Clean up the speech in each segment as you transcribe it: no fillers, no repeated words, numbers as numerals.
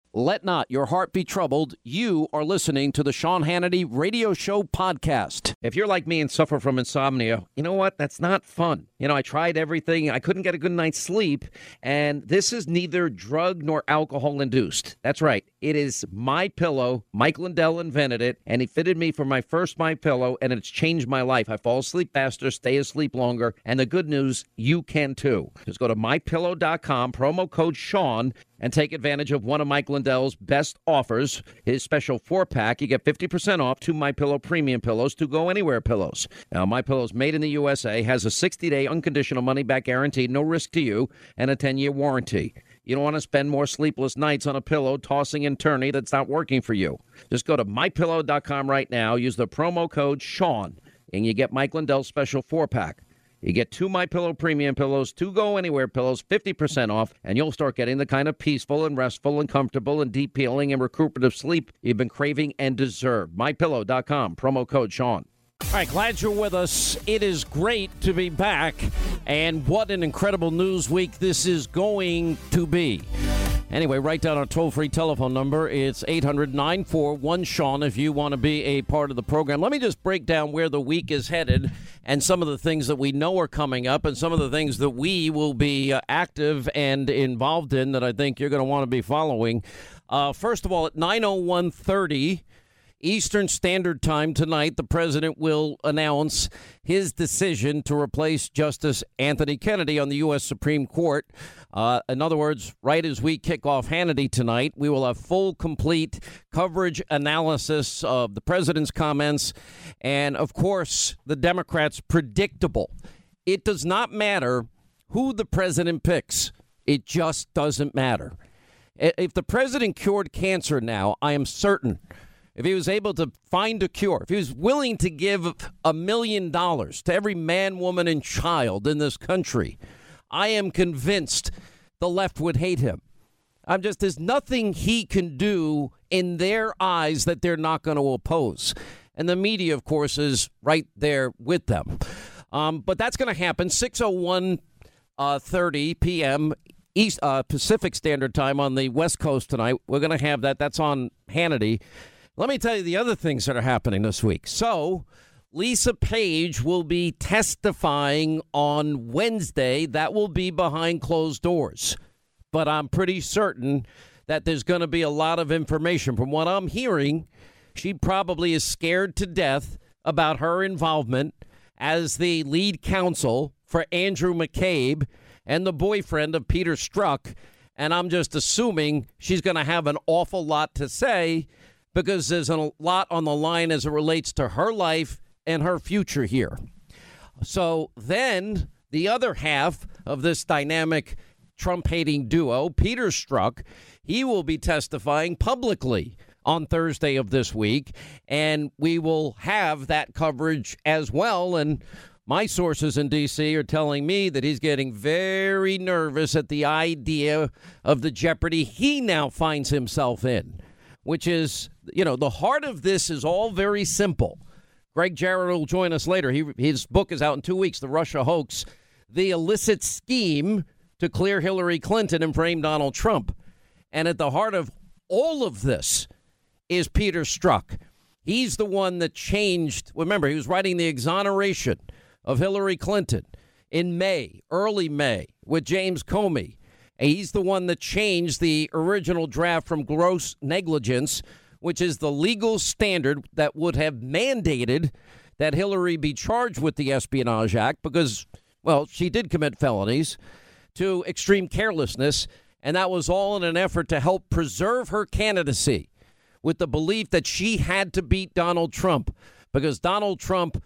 Let not your heart be troubled. You are listening to the Sean Hannity Radio Show podcast. If you're like me and suffer from insomnia, you know what? That's not fun. I tried everything. I couldn't get a good night's sleep. And this is neither drug nor alcohol induced. That's right. It is MyPillow. Mike Lindell invented it, and he fitted me for my first MyPillow, and it's changed my life. I fall asleep faster, stay asleep longer. And the good news, you can too. Just go to MyPillow.com, promo code Sean, and take advantage of one of Mike Lindell's best offers, his special 4-pack. You get 50% off 2 MyPillow premium pillows, 2 Go Anywhere pillows. Now, MyPillow's made in the USA, has a 60-day unconditional money-back guarantee, no risk to you, and a 10-year warranty. You don't want to spend more sleepless nights on a pillow tossing and turning that's not working for you. Just go to MyPillow.com right now, use the promo code Sean, and you get Mike Lindell's special 4-pack. You get 2 MyPillow premium pillows, 2 Go Anywhere pillows, 50% off, and you'll start getting the kind of peaceful and restful and comfortable and deep healing and recuperative sleep you've been craving and deserve. MyPillow.com, promo code Sean. All right, glad you're with us. It is great to be back, and what an incredible news week this is going to be. Anyway, write down our toll-free telephone number. It's 800-941-SEAN if you want to be a part of the program. Let me just break down where the week is headed and some of the things that we know are coming up and some of the things that we will be active and involved in that I think you're going to want to be following. First of all, at 9:01:30 Eastern Standard Time tonight, the president will announce his decision to replace Justice Anthony Kennedy on the U.S. Supreme Court. In other words, right as we kick off Hannity tonight, we will have full, complete coverage analysis of the president's comments and, of course, the Democrats' predictable. It does not matter who the president picks. It just doesn't matter. If the president cured cancer now, I am certain if he was able to find a cure, if he was willing to give $1 million to every man, woman, and child in this country, I am convinced the left would hate him. There's nothing he can do in their eyes that they're not going to oppose. And the media, of course, is right there with them. But that's going to happen 6:01:30 p.m. East Pacific Standard Time on the West Coast tonight. We're going to have that. That's on Hannity. Let me tell you the other things that are happening this week. So, Lisa Page will be testifying on Wednesday. That will be behind closed doors. But I'm pretty certain that there's going to be a lot of information. From what I'm hearing, she probably is scared to death about her involvement as the lead counsel for Andrew McCabe and the boyfriend of Peter Strzok. And I'm just assuming she's going to have an awful lot to say because there's a lot on the line as it relates to her life and her future here. So then the other half of this dynamic Trump-hating duo, Peter Strzok, he will be testifying publicly on Thursday of this week, and we will have that coverage as well. And my sources in D.C. are telling me that he's getting very nervous at the idea of the jeopardy he now finds himself in, which is, the heart of this is all very simple. Greg Jarrett will join us later. His book is out in 2 weeks, The Russia Hoax, The Illicit Scheme to Clear Hillary Clinton and Frame Donald Trump. And at the heart of all of this is Peter Strzok. He's the one that changed. Remember, he was writing the exoneration of Hillary Clinton in May, early May, with James Comey. He's the one that changed the original draft from gross negligence, which is the legal standard that would have mandated that Hillary be charged with the Espionage Act because, well, she did commit felonies, to extreme carelessness. And that was all in an effort to help preserve her candidacy with the belief that she had to beat Donald Trump because Donald Trump,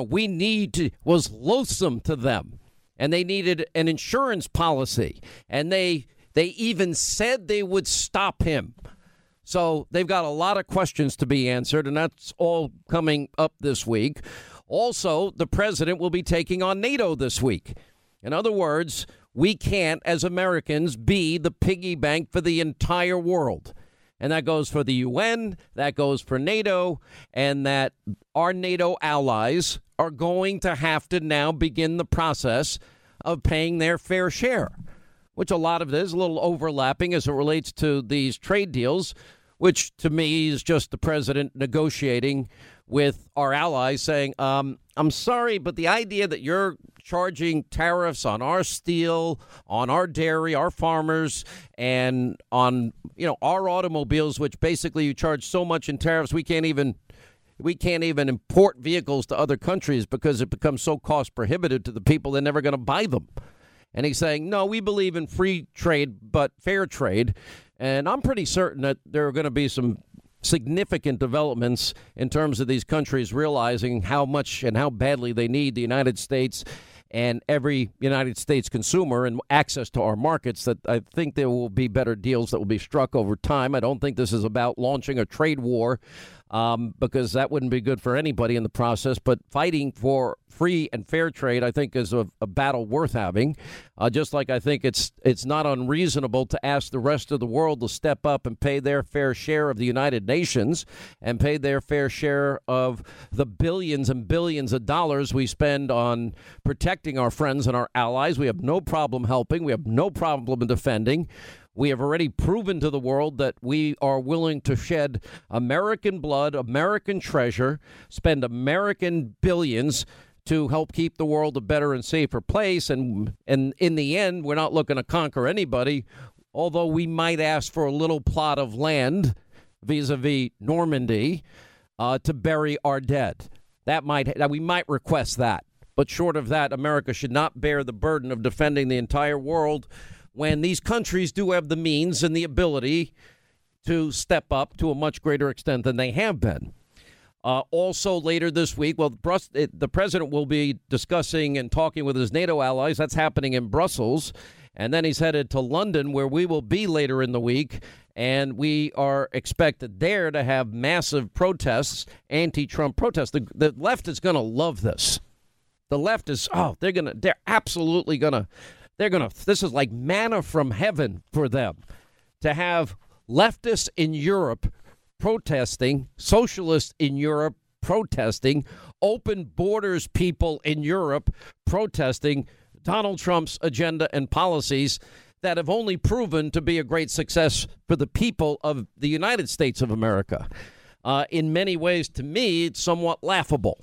was loathsome to them. And they needed an insurance policy. And they even said they would stop him. So they've got a lot of questions to be answered, and that's all coming up this week. Also, the president will be taking on NATO this week. In other words, we can't, as Americans, be the piggy bank for the entire world. And that goes for the UN, that goes for NATO, and that our NATO allies are going to have to now begin the process of paying their fair share. which a lot of it is a little overlapping as it relates to these trade deals, which to me is just the president negotiating with our allies saying, I'm sorry, but the idea that you're charging tariffs on our steel, on our dairy, our farmers, and on, our automobiles, which basically you charge so much in tariffs, we can't even import vehicles to other countries because it becomes so cost prohibitive to the people, they're never going to buy them. And he's saying, no, we believe in free trade, but fair trade. And I'm pretty certain that there are going to be some significant developments in terms of these countries realizing how much and how badly they need the United States and every United States consumer and access to our markets, that I think there will be better deals that will be struck over time. I don't think this is about launching a trade war because that wouldn't be good for anybody in the process. But fighting for free and fair trade, I think, is a battle worth having. Just like I think it's not unreasonable to ask the rest of the world to step up and pay their fair share of the United Nations and pay their fair share of the billions and billions of dollars we spend on protecting our friends and our allies. We have no problem helping. We have no problem defending. We have already proven to the world that we are willing to shed American blood, American treasure, spend American billions to help keep the world a better and safer place. And in the end, we're not looking to conquer anybody, although we might ask for a little plot of land vis-a-vis Normandy to bury our dead. We might request that. But short of that, America should not bear the burden of defending the entire world when these countries do have the means and the ability to step up to a much greater extent than they have been. Also later this week, the president will be discussing and talking with his NATO allies. That's happening in Brussels. And then he's headed to London, where we will be later in the week. And we are expected there to have massive protests, anti-Trump protests. The left is going to love this. The left is, they're absolutely going to. This is like manna from heaven for them to have leftists in Europe protesting, socialists in Europe protesting, open borders people in Europe protesting Donald Trump's agenda and policies that have only proven to be a great success for the people of the United States of America. In many ways, to me, it's somewhat laughable.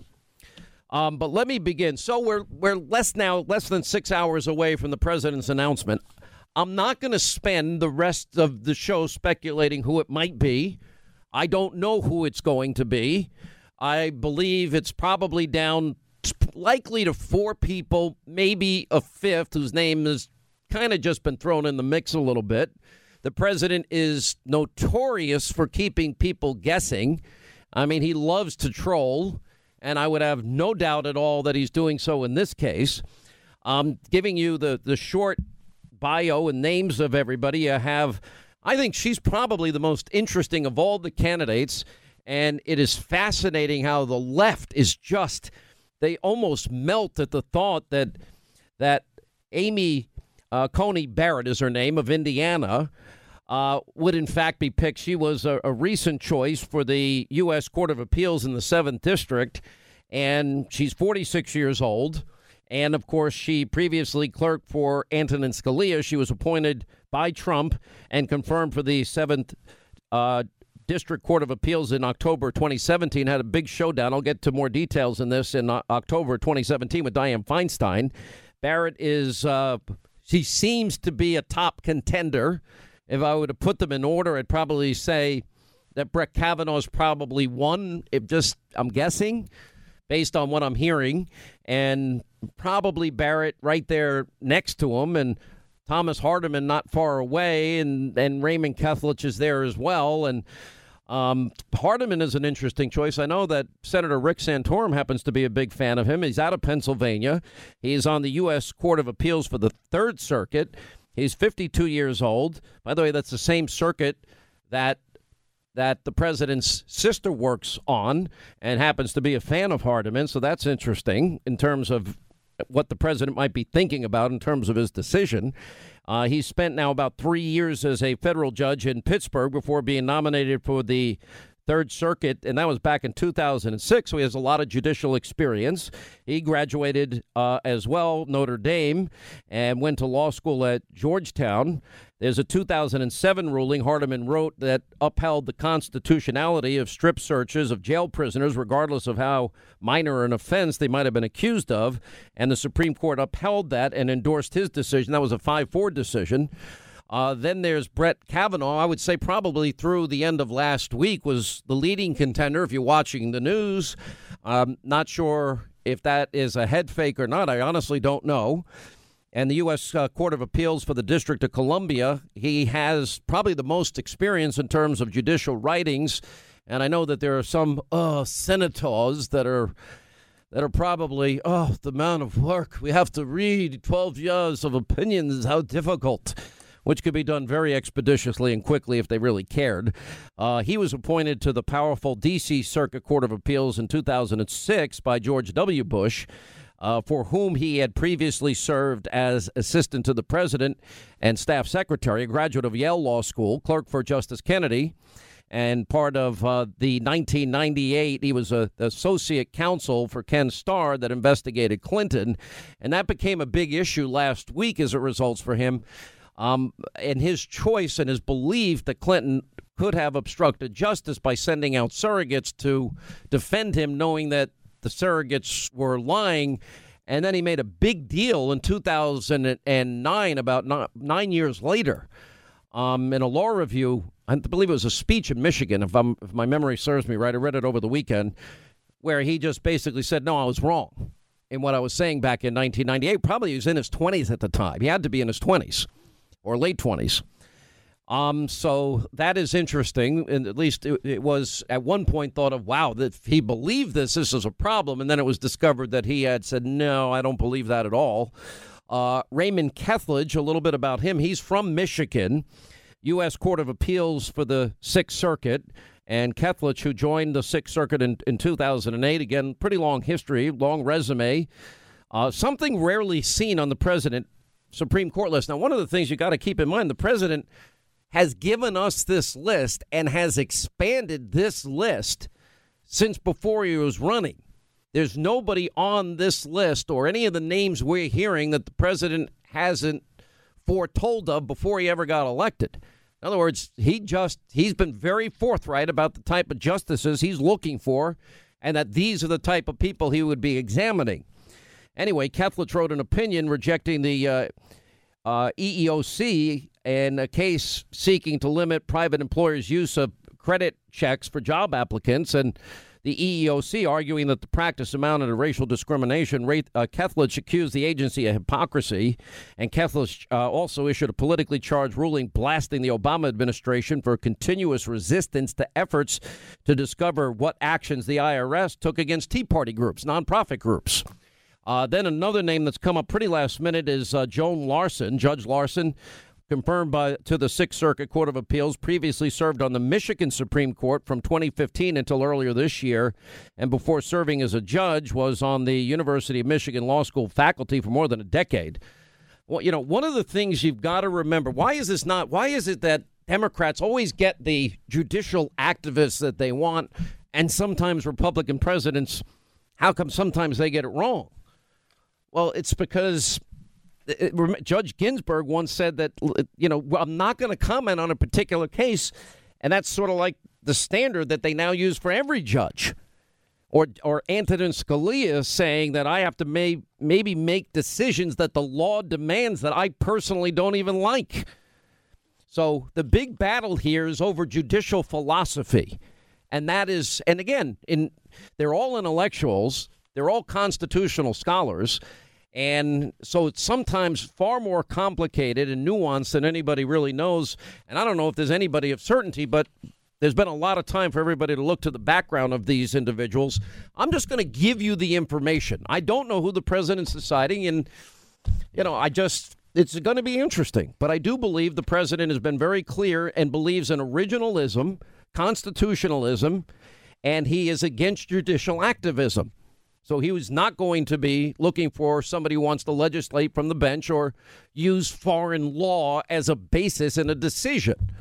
But let me begin. So we're less than 6 hours away from the president's announcement. I'm not going to spend the rest of the show speculating who it might be. I don't know who it's going to be. I believe it's probably down likely to 4 people, maybe a fifth, whose name has kind of just been thrown in the mix a little bit. The president is notorious for keeping people guessing. I mean, he loves to troll. And I would have no doubt at all that he's doing so in this case. Giving you the short bio and names of everybody you have. I think she's probably the most interesting of all the candidates. And it is fascinating how the left is just, they almost melt at the thought that Amy Coney Barrett is her name, of Indiana, would in fact be picked. She was a recent choice for the U.S. Court of Appeals in the 7th District, and she's 46 years old. And, of course, she previously clerked for Antonin Scalia. She was appointed by Trump and confirmed for the 7th District Court of Appeals in October 2017, had a big showdown. I'll get to more details in this in October 2017 with Dianne Feinstein. Barrett she seems to be a top contender. If I were to put them in order, I'd probably say that Brett Kavanaugh's probably one. I'm guessing, based on what I'm hearing, and probably Barrett right there next to him, and Thomas Hardiman not far away, and Raymond Kethledge is there as well. And Hardiman is an interesting choice. I know that Senator Rick Santorum happens to be a big fan of him. He's out of Pennsylvania. He's on the U.S. Court of Appeals for the Third Circuit. He's 52 years old. By the way, that's the same circuit that the president's sister works on and happens to be a fan of Hardiman. So that's interesting in terms of what the president might be thinking about in terms of his decision. He's spent now about 3 years as a federal judge in Pittsburgh before being nominated for the Third Circuit, and that was back in 2006, so he has a lot of judicial experience. He graduated as well, Notre Dame, and went to law school at Georgetown. There's a 2007 ruling Hardiman wrote that upheld the constitutionality of strip searches of jail prisoners, regardless of how minor an offense they might have been accused of, and the Supreme Court upheld that and endorsed his decision. That was a 5-4 decision. Then there's Brett Kavanaugh. I would say probably through the end of last week was the leading contender if you're watching the news. Not sure if that is a head fake or not. I honestly don't know. And the U.S. Court of Appeals for the District of Columbia, he has probably the most experience in terms of judicial writings. And I know that there are some senators that are probably, the amount of work we have to read, 12 years of opinions, how difficult, which could be done very expeditiously and quickly if they really cared. He was appointed to the powerful D.C. Circuit Court of Appeals in 2006 by George W. Bush, for whom he had previously served as assistant to the president and staff secretary, a graduate of Yale Law School, clerk for Justice Kennedy, and part of the 1998, he was an associate counsel for Ken Starr that investigated Clinton, and that became a big issue last week as it results for him. And his choice and his belief that Clinton could have obstructed justice by sending out surrogates to defend him, knowing that the surrogates were lying. And then he made a big deal in 2009, about 9 years later, in a law review. I believe it was a speech in Michigan, if my memory serves me right. I read it over the weekend, where he just basically said, no, I was wrong in what I was saying back in 1998. Probably he was in his 20s at the time. He had to be in his 20s. Or late 20s. So that is interesting. And at least it was at one point thought of, wow, that he believed this is a problem. And then it was discovered that he had said, no, I don't believe that at all. Raymond Kethledge, a little bit about him. He's from Michigan, U.S. Court of Appeals for the Sixth Circuit. And Kethledge, who joined the Sixth Circuit in 2008, again, pretty long history, long resume. Something rarely seen on the president Supreme Court list. Now, one of the things you got to keep in mind, the president has given us this list and has expanded this list since before he was running. There's nobody on this list or any of the names we're hearing that the president hasn't foretold of before he ever got elected. In other words, he's been very forthright about the type of justices he's looking for and that these are the type of people he would be examining. Anyway, Kethledge wrote an opinion rejecting the EEOC in a case seeking to limit private employers' use of credit checks for job applicants, and the EEOC arguing that the practice amounted to racial discrimination. Kethledge accused the agency of hypocrisy, and Kethledge also issued a politically charged ruling blasting the Obama administration for continuous resistance to efforts to discover what actions the IRS took against Tea Party groups, nonprofit groups. Then another name that's come up pretty last minute is Joan Larson. Judge Larson, confirmed to the Sixth Circuit Court of Appeals, previously served on the Michigan Supreme Court from 2015 until earlier this year, and before serving as a judge was on the University of Michigan Law School faculty for more than a decade. Well, you know, one of the things you've got to remember, why is it that Democrats always get the judicial activists that they want, and sometimes Republican presidents, how come sometimes they get it wrong? Well, it's because Judge Ginsburg once said that, you know, I'm not going to comment on a particular case. And that's sort of like the standard that they now use for every judge. Or Antonin Scalia saying that I have to maybe make decisions that the law demands that I personally don't even like. So the big battle here is over judicial philosophy. And that is, and again, they're all intellectuals. They're all constitutional scholars. And so it's sometimes far more complicated and nuanced than anybody really knows. And I don't know if there's anybody of certainty, but there's been a lot of time for everybody to look to the background of these individuals. I'm just going to give you the information. I don't know who the president's deciding. And, you know, it's going to be interesting. But I do believe the president has been very clear and believes in originalism, constitutionalism, and he is against judicial activism. So he was not going to be looking for somebody who wants to legislate from the bench or use foreign law as a basis in a decision.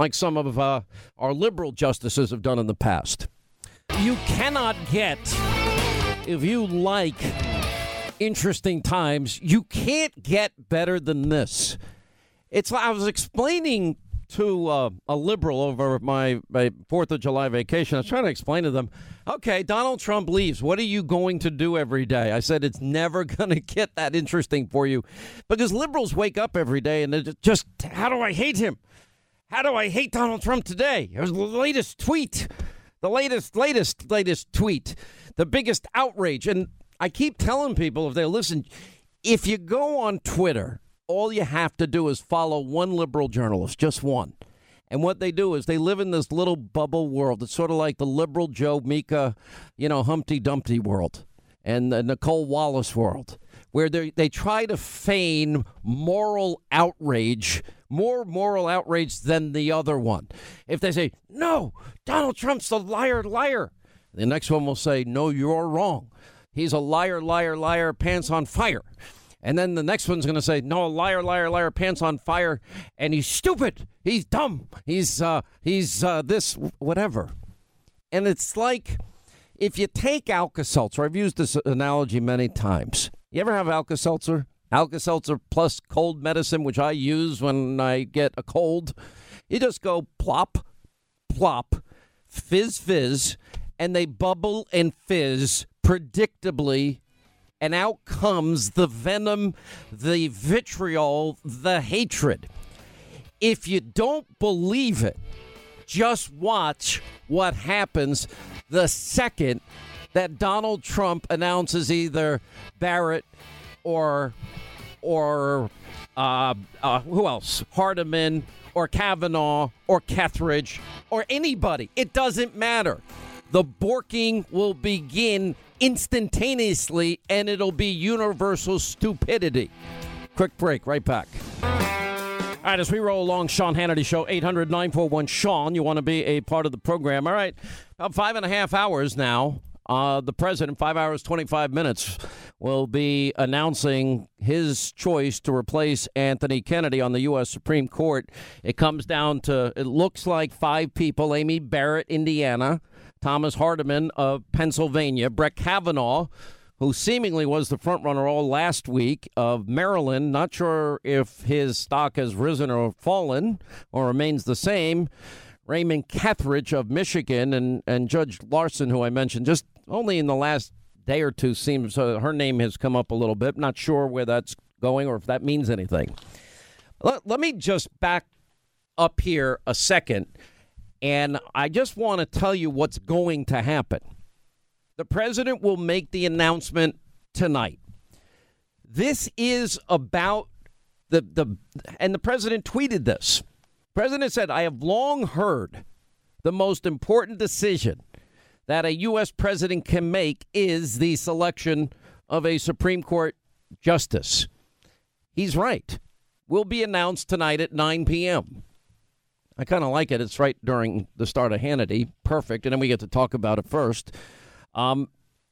like some of our liberal justices have done in the past. You cannot get, if you like interesting times, you can't get better than this. It's like I was explaining to a liberal over my 4th of July vacation. I was trying to explain to them, okay, Donald Trump leaves. What are you going to do every day? I said, it's never going to get that interesting for you because liberals wake up every day and they're just, how do I hate him? How do I hate Donald Trump today? It was the latest tweet, the latest tweet, the biggest outrage. And I keep telling people, if they listen, if you go on Twitter, all you have to do is follow one liberal journalist, just one. And what they do is they live in this little bubble world. It's sort of like the liberal Joe Mika, Humpty Dumpty world and the Nicole Wallace world, where they try to feign moral outrage, more moral outrage than the other one. If they say, no, Donald Trump's the liar, the next one will say, no, you're wrong. He's a liar, pants on fire. And then the next one's going to say, no, liar, pants on fire, and he's stupid, he's dumb, he's this, whatever. And it's like, if you take Alka-Seltzer, I've used this analogy many times. You ever have Alka-Seltzer? Alka-Seltzer plus cold medicine, which I use when I get a cold. You just go plop, plop, fizz, fizz, and they bubble and fizz predictably. And out comes the venom, the vitriol, the hatred. If you don't believe it, just watch what happens the second that Donald Trump announces either Barrett or who else? Hardiman or Kavanaugh or Kethridge or anybody. It doesn't matter. The borking will begin instantaneously, and it'll be universal stupidity. Quick break, right back. All right, as we roll along, Sean Hannity Show, 800-941-SEAN. You want to be a part of the program. All right, about 5.5 hours now. The president, 5 hours, 25 minutes, will be announcing his choice to replace Anthony Kennedy on the U.S. Supreme Court. It comes down to, it looks like 5 people: Amy Barrett, Indiana; Thomas Hardiman of Pennsylvania; Brett Kavanaugh, who seemingly was the front runner all last week, of Maryland. Not sure if his stock has risen or fallen or remains the same. Raymond Kethridge of Michigan, and Judge Larson, who I mentioned just only in the last day or two, seems her name has come up a little bit. Not sure where that's going or if that means anything. Let me just back up here a second. And I just want to tell you what's going to happen. The president will make the announcement tonight. This is about and the president tweeted this. The president said, I have long heard the most important decision that a U.S. president can make is the selection of a Supreme Court justice. He's right. Will be announced tonight at 9 p.m. I kind of like it. It's right during the start of Hannity. Perfect. And then we get to talk about it first. And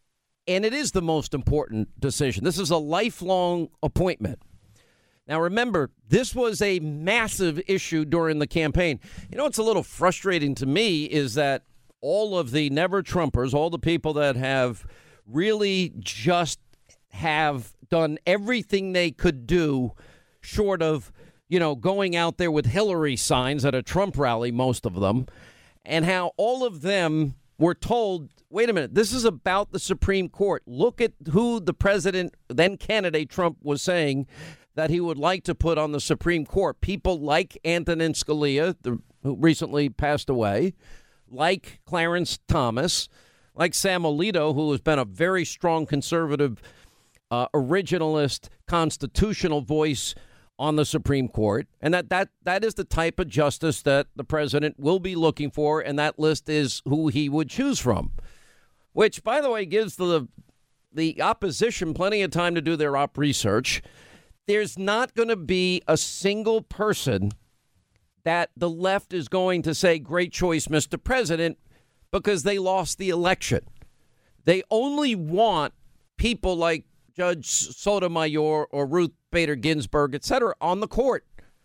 it is the most important decision. This is a lifelong appointment. Now, remember, this was a massive issue during the campaign. You know, what's a little frustrating to me is that all of the never-Trumpers, all the people that have really just have done everything they could do short of, going out there with Hillary signs at a Trump rally, most of them, and how all of them were told, wait a minute, this is about the Supreme Court. Look at who the president, then candidate Trump, was saying that he would like to put on the Supreme Court. People like Antonin Scalia, who recently passed away, like Clarence Thomas, like Sam Alito, who has been a very strong conservative, originalist, constitutional voice on the Supreme Court. And that is the type of justice that the president will be looking for, and that list is who he would choose from, which, by the way, gives the opposition plenty of time to do their op research. There's not going to be a single person that the left is going to say, great choice, Mr. President, because they lost the election. They only want people like Judge Sotomayor or Ruth Bader Ginsburg, et cetera, on the court.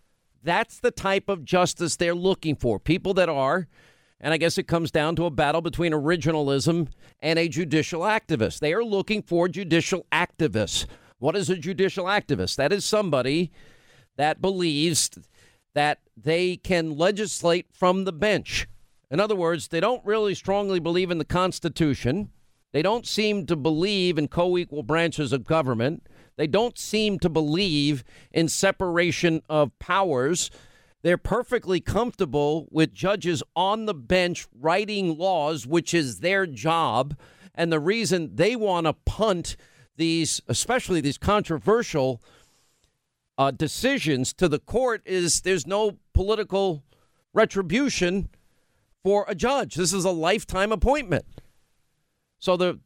That's the type of justice they're looking for. People that are, and I guess it comes down to a battle between originalism and a judicial activist. They are looking for judicial activists. What is a judicial activist? That is somebody that believes that they can legislate from the bench. In other words, they don't really strongly believe in the Constitution. They don't seem to believe in co-equal branches of government. They don't seem to believe in separation of powers. They're perfectly comfortable with judges on the bench writing laws, which is their job. And the reason they want to punt these, especially these controversial decisions to the court, is there's no political retribution for a judge. This is a lifetime appointment. So the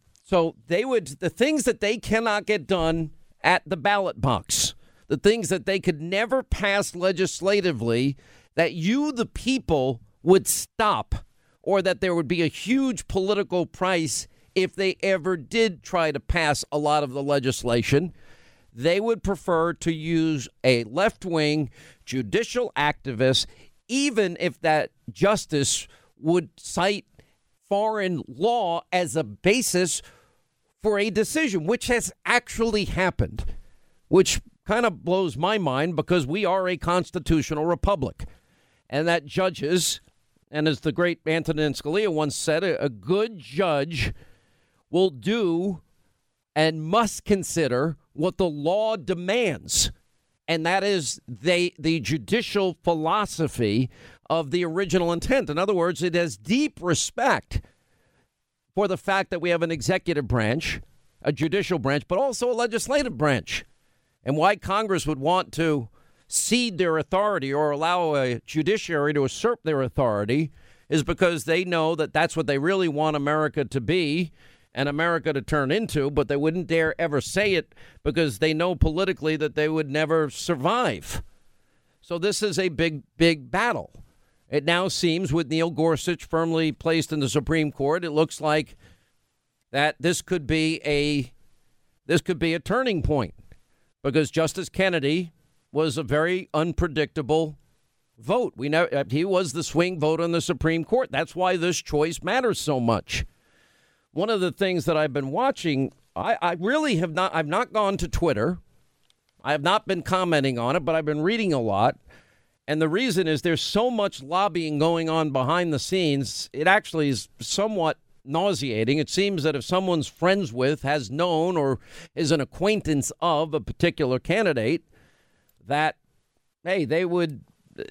things that they cannot get done at the ballot box, the things that they could never pass legislatively, that you, the people, would stop, or that there would be a huge political price if they ever did try to pass a lot of the legislation. They would prefer to use a left-wing judicial activist, even if that justice would cite foreign law as a basis for a decision, which has actually happened, which kind of blows my mind because we are a constitutional republic, and that judges, and as the great Antonin Scalia once said, a good judge will do and must consider what the law demands. And that is the judicial philosophy of the original intent. In other words, it has deep respect for the fact that we have an executive branch, a judicial branch, but also a legislative branch. And why Congress would want to cede their authority or allow a judiciary to usurp their authority is because they know that that's what they really want America to be and America to turn into, but they wouldn't dare ever say it because they know politically that they would never survive. So this is a big, big battle. It now seems, with Neil Gorsuch firmly placed in the Supreme Court, it looks like that this could be a turning point, because Justice Kennedy was a very unpredictable vote. We know he was the swing vote on the Supreme Court. That's why this choice matters so much. One of the things that I've been watching, I really have not, I've not gone to Twitter. I have not been commenting on it, but I've been reading a lot. And the reason is there's so much lobbying going on behind the scenes. It actually is somewhat nauseating. It seems that if someone's friends with, has known, or is an acquaintance of a particular candidate, that, hey, they want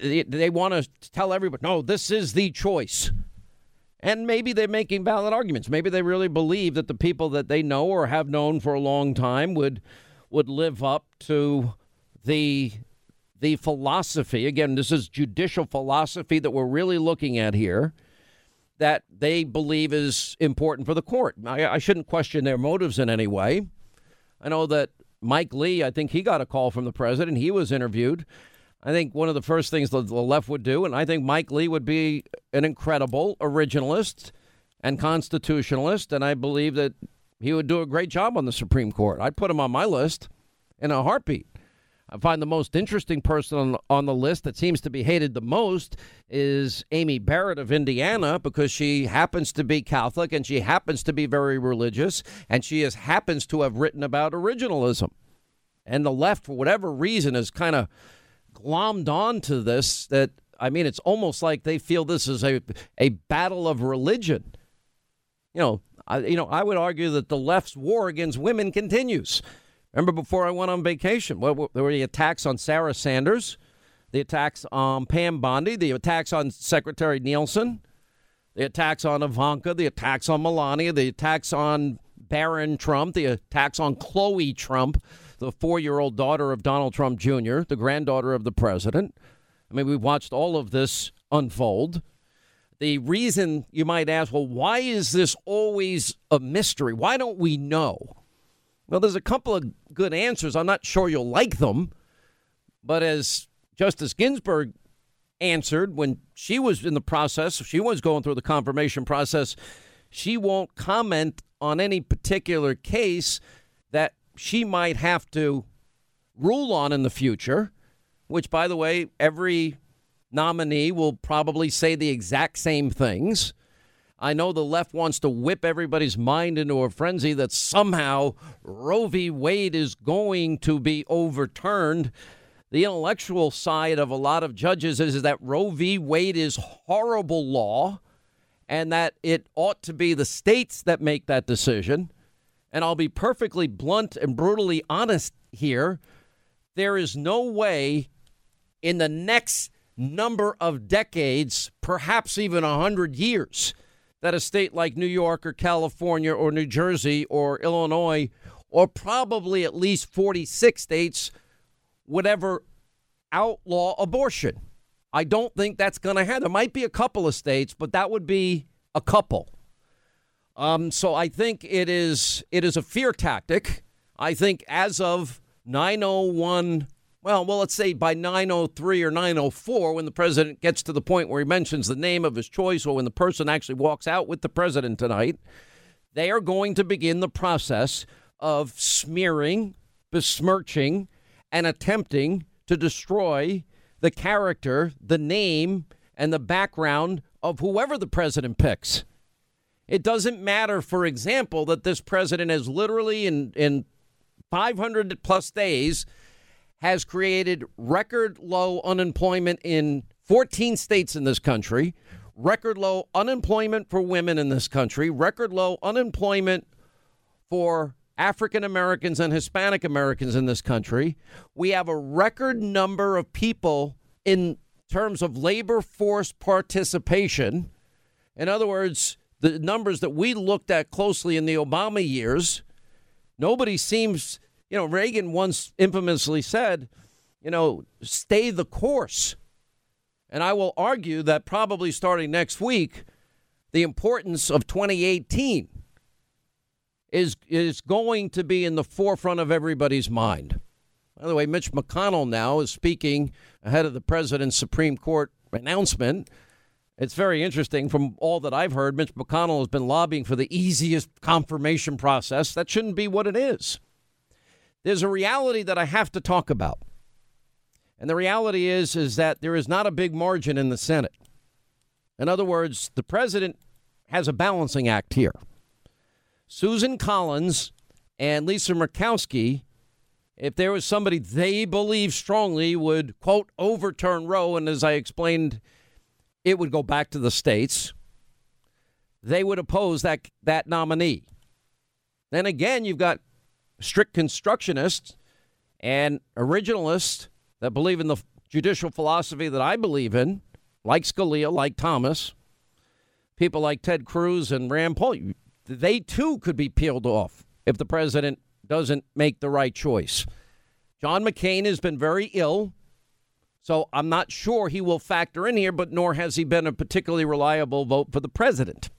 to tell everybody, no, this is the choice. And maybe they're making valid arguments. Maybe they really believe that the people that they know or have known for a long time would live up to the philosophy. Again, this is judicial philosophy that we're really looking at here, that they believe is important for the court. I shouldn't question their motives in any way. I know that Mike Lee, I think he got a call from the president. He was interviewed. I think one of the first things the left would do, and I think Mike Lee would be an incredible originalist and constitutionalist, and I believe that he would do a great job on the Supreme Court. I'd put him on my list in a heartbeat. I find the most interesting person on the list that seems to be hated the most is Amy Barrett of Indiana, because she happens to be Catholic and she happens to be very religious, and she happens to have written about originalism. And the left, for whatever reason, is kind of glommed on to this. That, I mean, it's almost like they feel this is a battle of religion. I would argue that the left's war against women continues. Remember, before I went on vacation, there were the attacks on Sarah Sanders, the attacks on Pam Bondi, the attacks on Secretary Nielsen, the attacks on Ivanka, the attacks on Melania, the attacks on Barron Trump, the attacks on Chloe Trump, the 4-year-old daughter of Donald Trump Jr., the granddaughter of the president. I mean, we've watched all of this unfold. The reason you might ask, well, why is this always a mystery? Why don't we know? Well, there's a couple of good answers. I'm not sure you'll like them. But as Justice Ginsburg answered when she was in the process, she was going through the confirmation process, she won't comment on any particular case that she might have to rule on in the future. which, by the way, every nominee will probably say the exact same things. I know the left wants to whip everybody's mind into a frenzy that somehow Roe v. Wade is going to be overturned. The intellectual side of a lot of judges is that Roe v. Wade is horrible law and that it ought to be the states that make that decision. And I'll be perfectly blunt and brutally honest here. There is no way in the next number of decades, perhaps even 100 years, that a state like New York or California or New Jersey or Illinois or probably at least 46 states would ever outlaw abortion. I don't think that's going to happen. There might be a couple of states, but that would be a couple. So I think it is a fear tactic. I think as of 9:01, well, let's say by 9:03 or 9:04, when the president gets to the point where he mentions the name of his choice or when the person actually walks out with the president tonight, they are going to begin the process of smearing, besmirching, and attempting to destroy the character, the name, and the background of whoever the president picks. It doesn't matter, for example, that this president has literally in 500 plus days has created record low unemployment in 14 states in this country, record low unemployment for women in this country, record low unemployment for African Americans and Hispanic Americans in this country. We have a record number of people in terms of labor force participation. In other words, the numbers that we looked at closely in the Obama years, nobody seems, Reagan once infamously said, stay the course. And I will argue that probably starting next week, the importance of 2018 is going to be in the forefront of everybody's mind. By the way, Mitch McConnell now is speaking ahead of the president's Supreme Court announcement. It's very interesting. From all that I've heard, Mitch McConnell has been lobbying for the easiest confirmation process. That shouldn't be what it is. There's a reality that I have to talk about. And the reality is that there is not a big margin in the Senate. In other words, the president has a balancing act here. Susan Collins and Lisa Murkowski, if there was somebody they believe strongly would, quote, overturn Roe, and as I explained, it would go back to the states, they would oppose that nominee. Then again, you've got strict constructionists and originalists that believe in the judicial philosophy that I believe in, like Scalia, like Thomas, people like Ted Cruz and Rand Paul. They, too, could be peeled off if the president doesn't make the right choice. John McCain has been very ill, so I'm not sure he will factor in here, but nor has he been a particularly reliable vote for the president.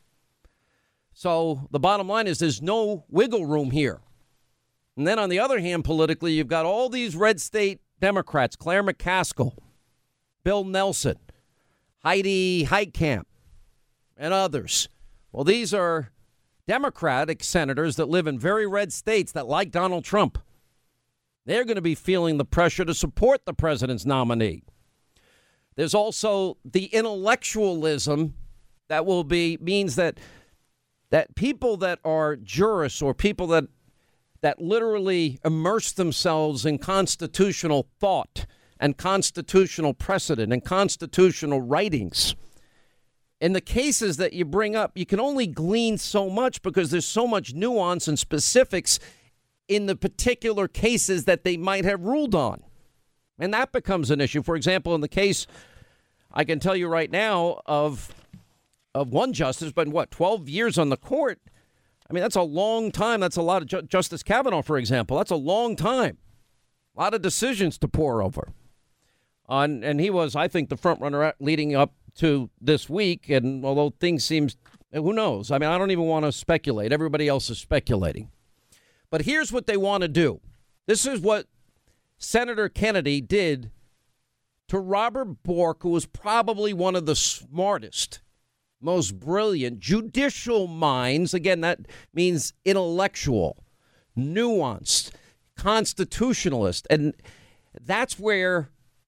So the bottom line is there's no wiggle room here. And then on the other hand, politically, you've got all these red state Democrats, Claire McCaskill, Bill Nelson, Heidi Heitkamp, and others. Well, these are Democratic senators that live in very red states that like Donald Trump. They're going to be feeling the pressure to support the president's nominee. There's also the intellectualism that means that people that are jurists or people that literally immerse themselves in constitutional thought and constitutional precedent and constitutional writings. In the cases that you bring up, you can only glean so much because there's so much nuance and specifics in the particular cases that they might have ruled on. And that becomes an issue. For example, in the case, I can tell you right now of one justice, but 12 years on the court. I mean, that's a long time. That's a lot of Justice Kavanaugh, for example. That's a long time. A lot of decisions to pore over. And he was, I think, the front runner leading up to this week. And although things seem, who knows? I mean, I don't even want to speculate. Everybody else is speculating. But here's what they want to do. This is what Senator Kennedy did to Robert Bork, who was probably one of the smartest, most brilliant judicial minds. Again, that means intellectual, nuanced, constitutionalist. And that's where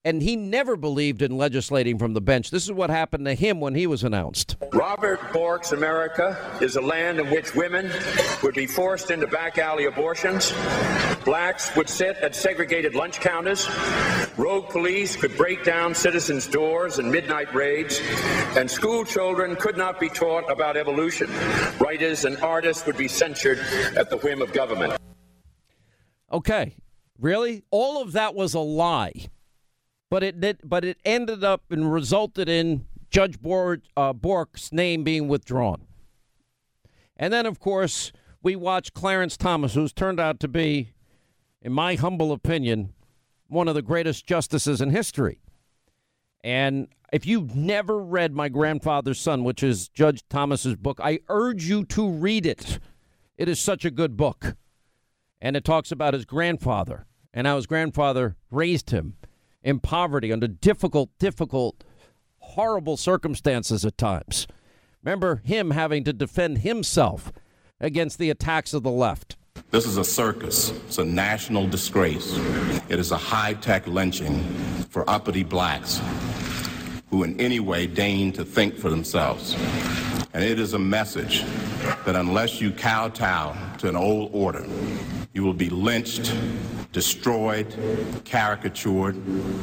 And he never believed in legislating from the bench. This is what happened to him when he was announced. Robert Bork's America is a land in which women would be forced into back alley abortions. Blacks would sit at segregated lunch counters. Rogue police could break down citizens' doors in midnight raids. And school children could not be taught about evolution. Writers and artists would be censured at the whim of government. Okay, really? All of that was a lie. But it ended up and resulted in Judge Bork's name being withdrawn. And then, of course, we watched Clarence Thomas, who's turned out to be, in my humble opinion, one of the greatest justices in history. And if you've never read My Grandfather's Son, which is Judge Thomas's book, I urge you to read it. It is such a good book. And it talks about his grandfather and how his grandfather raised him in poverty under difficult, horrible circumstances at times. Remember him having to defend himself against the attacks of the left. This is a circus. It's a national disgrace. It is a high-tech lynching for uppity blacks who in any way deign to think for themselves. And it is a message that unless you kowtow to an old order, you will be lynched, destroyed, caricatured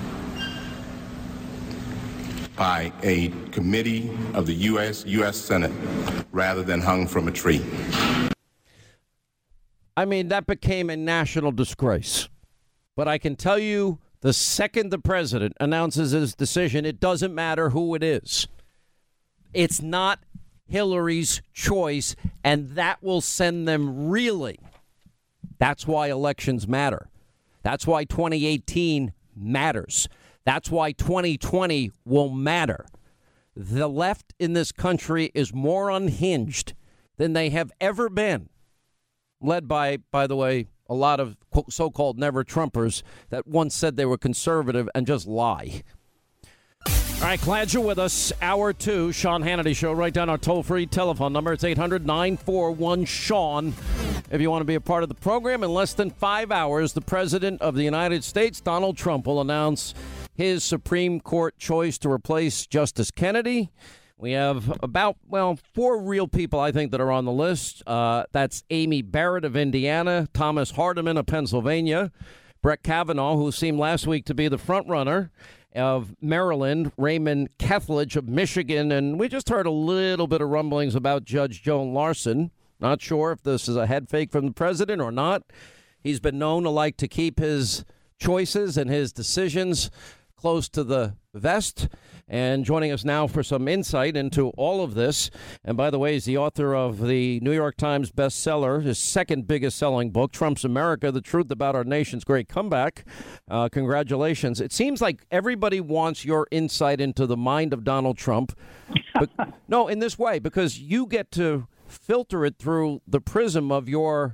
by a committee of the U.S. Senate rather than hung from a tree. I mean, that became a national disgrace. But I can tell you, the second the president announces his decision, it doesn't matter who it is. It's not Hillary's choice, and that will send them reeling. That's why elections matter. That's why 2018 matters. That's why 2020 will matter. The left in this country is more unhinged than they have ever been, led by the way, a lot of so-called never-Trumpers that once said they were conservative and just lie. All right, glad you're with us. Hour 2, Sean Hannity Show. Write down our toll-free telephone number. It's 800-941-SEAN. If you want to be a part of the program, in less than 5 hours, the President of the United States, Donald Trump, will announce his Supreme Court choice to replace Justice Kennedy. We have about, 4 real people, I think, that are on the list. That's Amy Barrett of Indiana, Thomas Hardiman of Pennsylvania, Brett Kavanaugh, who seemed last week to be the front runner, of Maryland, Raymond Kethledge of Michigan, and we just heard a little bit of rumblings about Judge Joan Larson. Not sure if this is a head fake from the president or not. He's been known to like to keep his choices and his decisions close to the vest. And joining us now for some insight into all of this, and by the way, he's the author of the New York Times bestseller, his second biggest selling book, Trump's America, The Truth About Our Nation's Great Comeback. Congratulations. It seems like everybody wants your insight into the mind of Donald Trump. But, no, in this way, because you get to filter it through the prism of you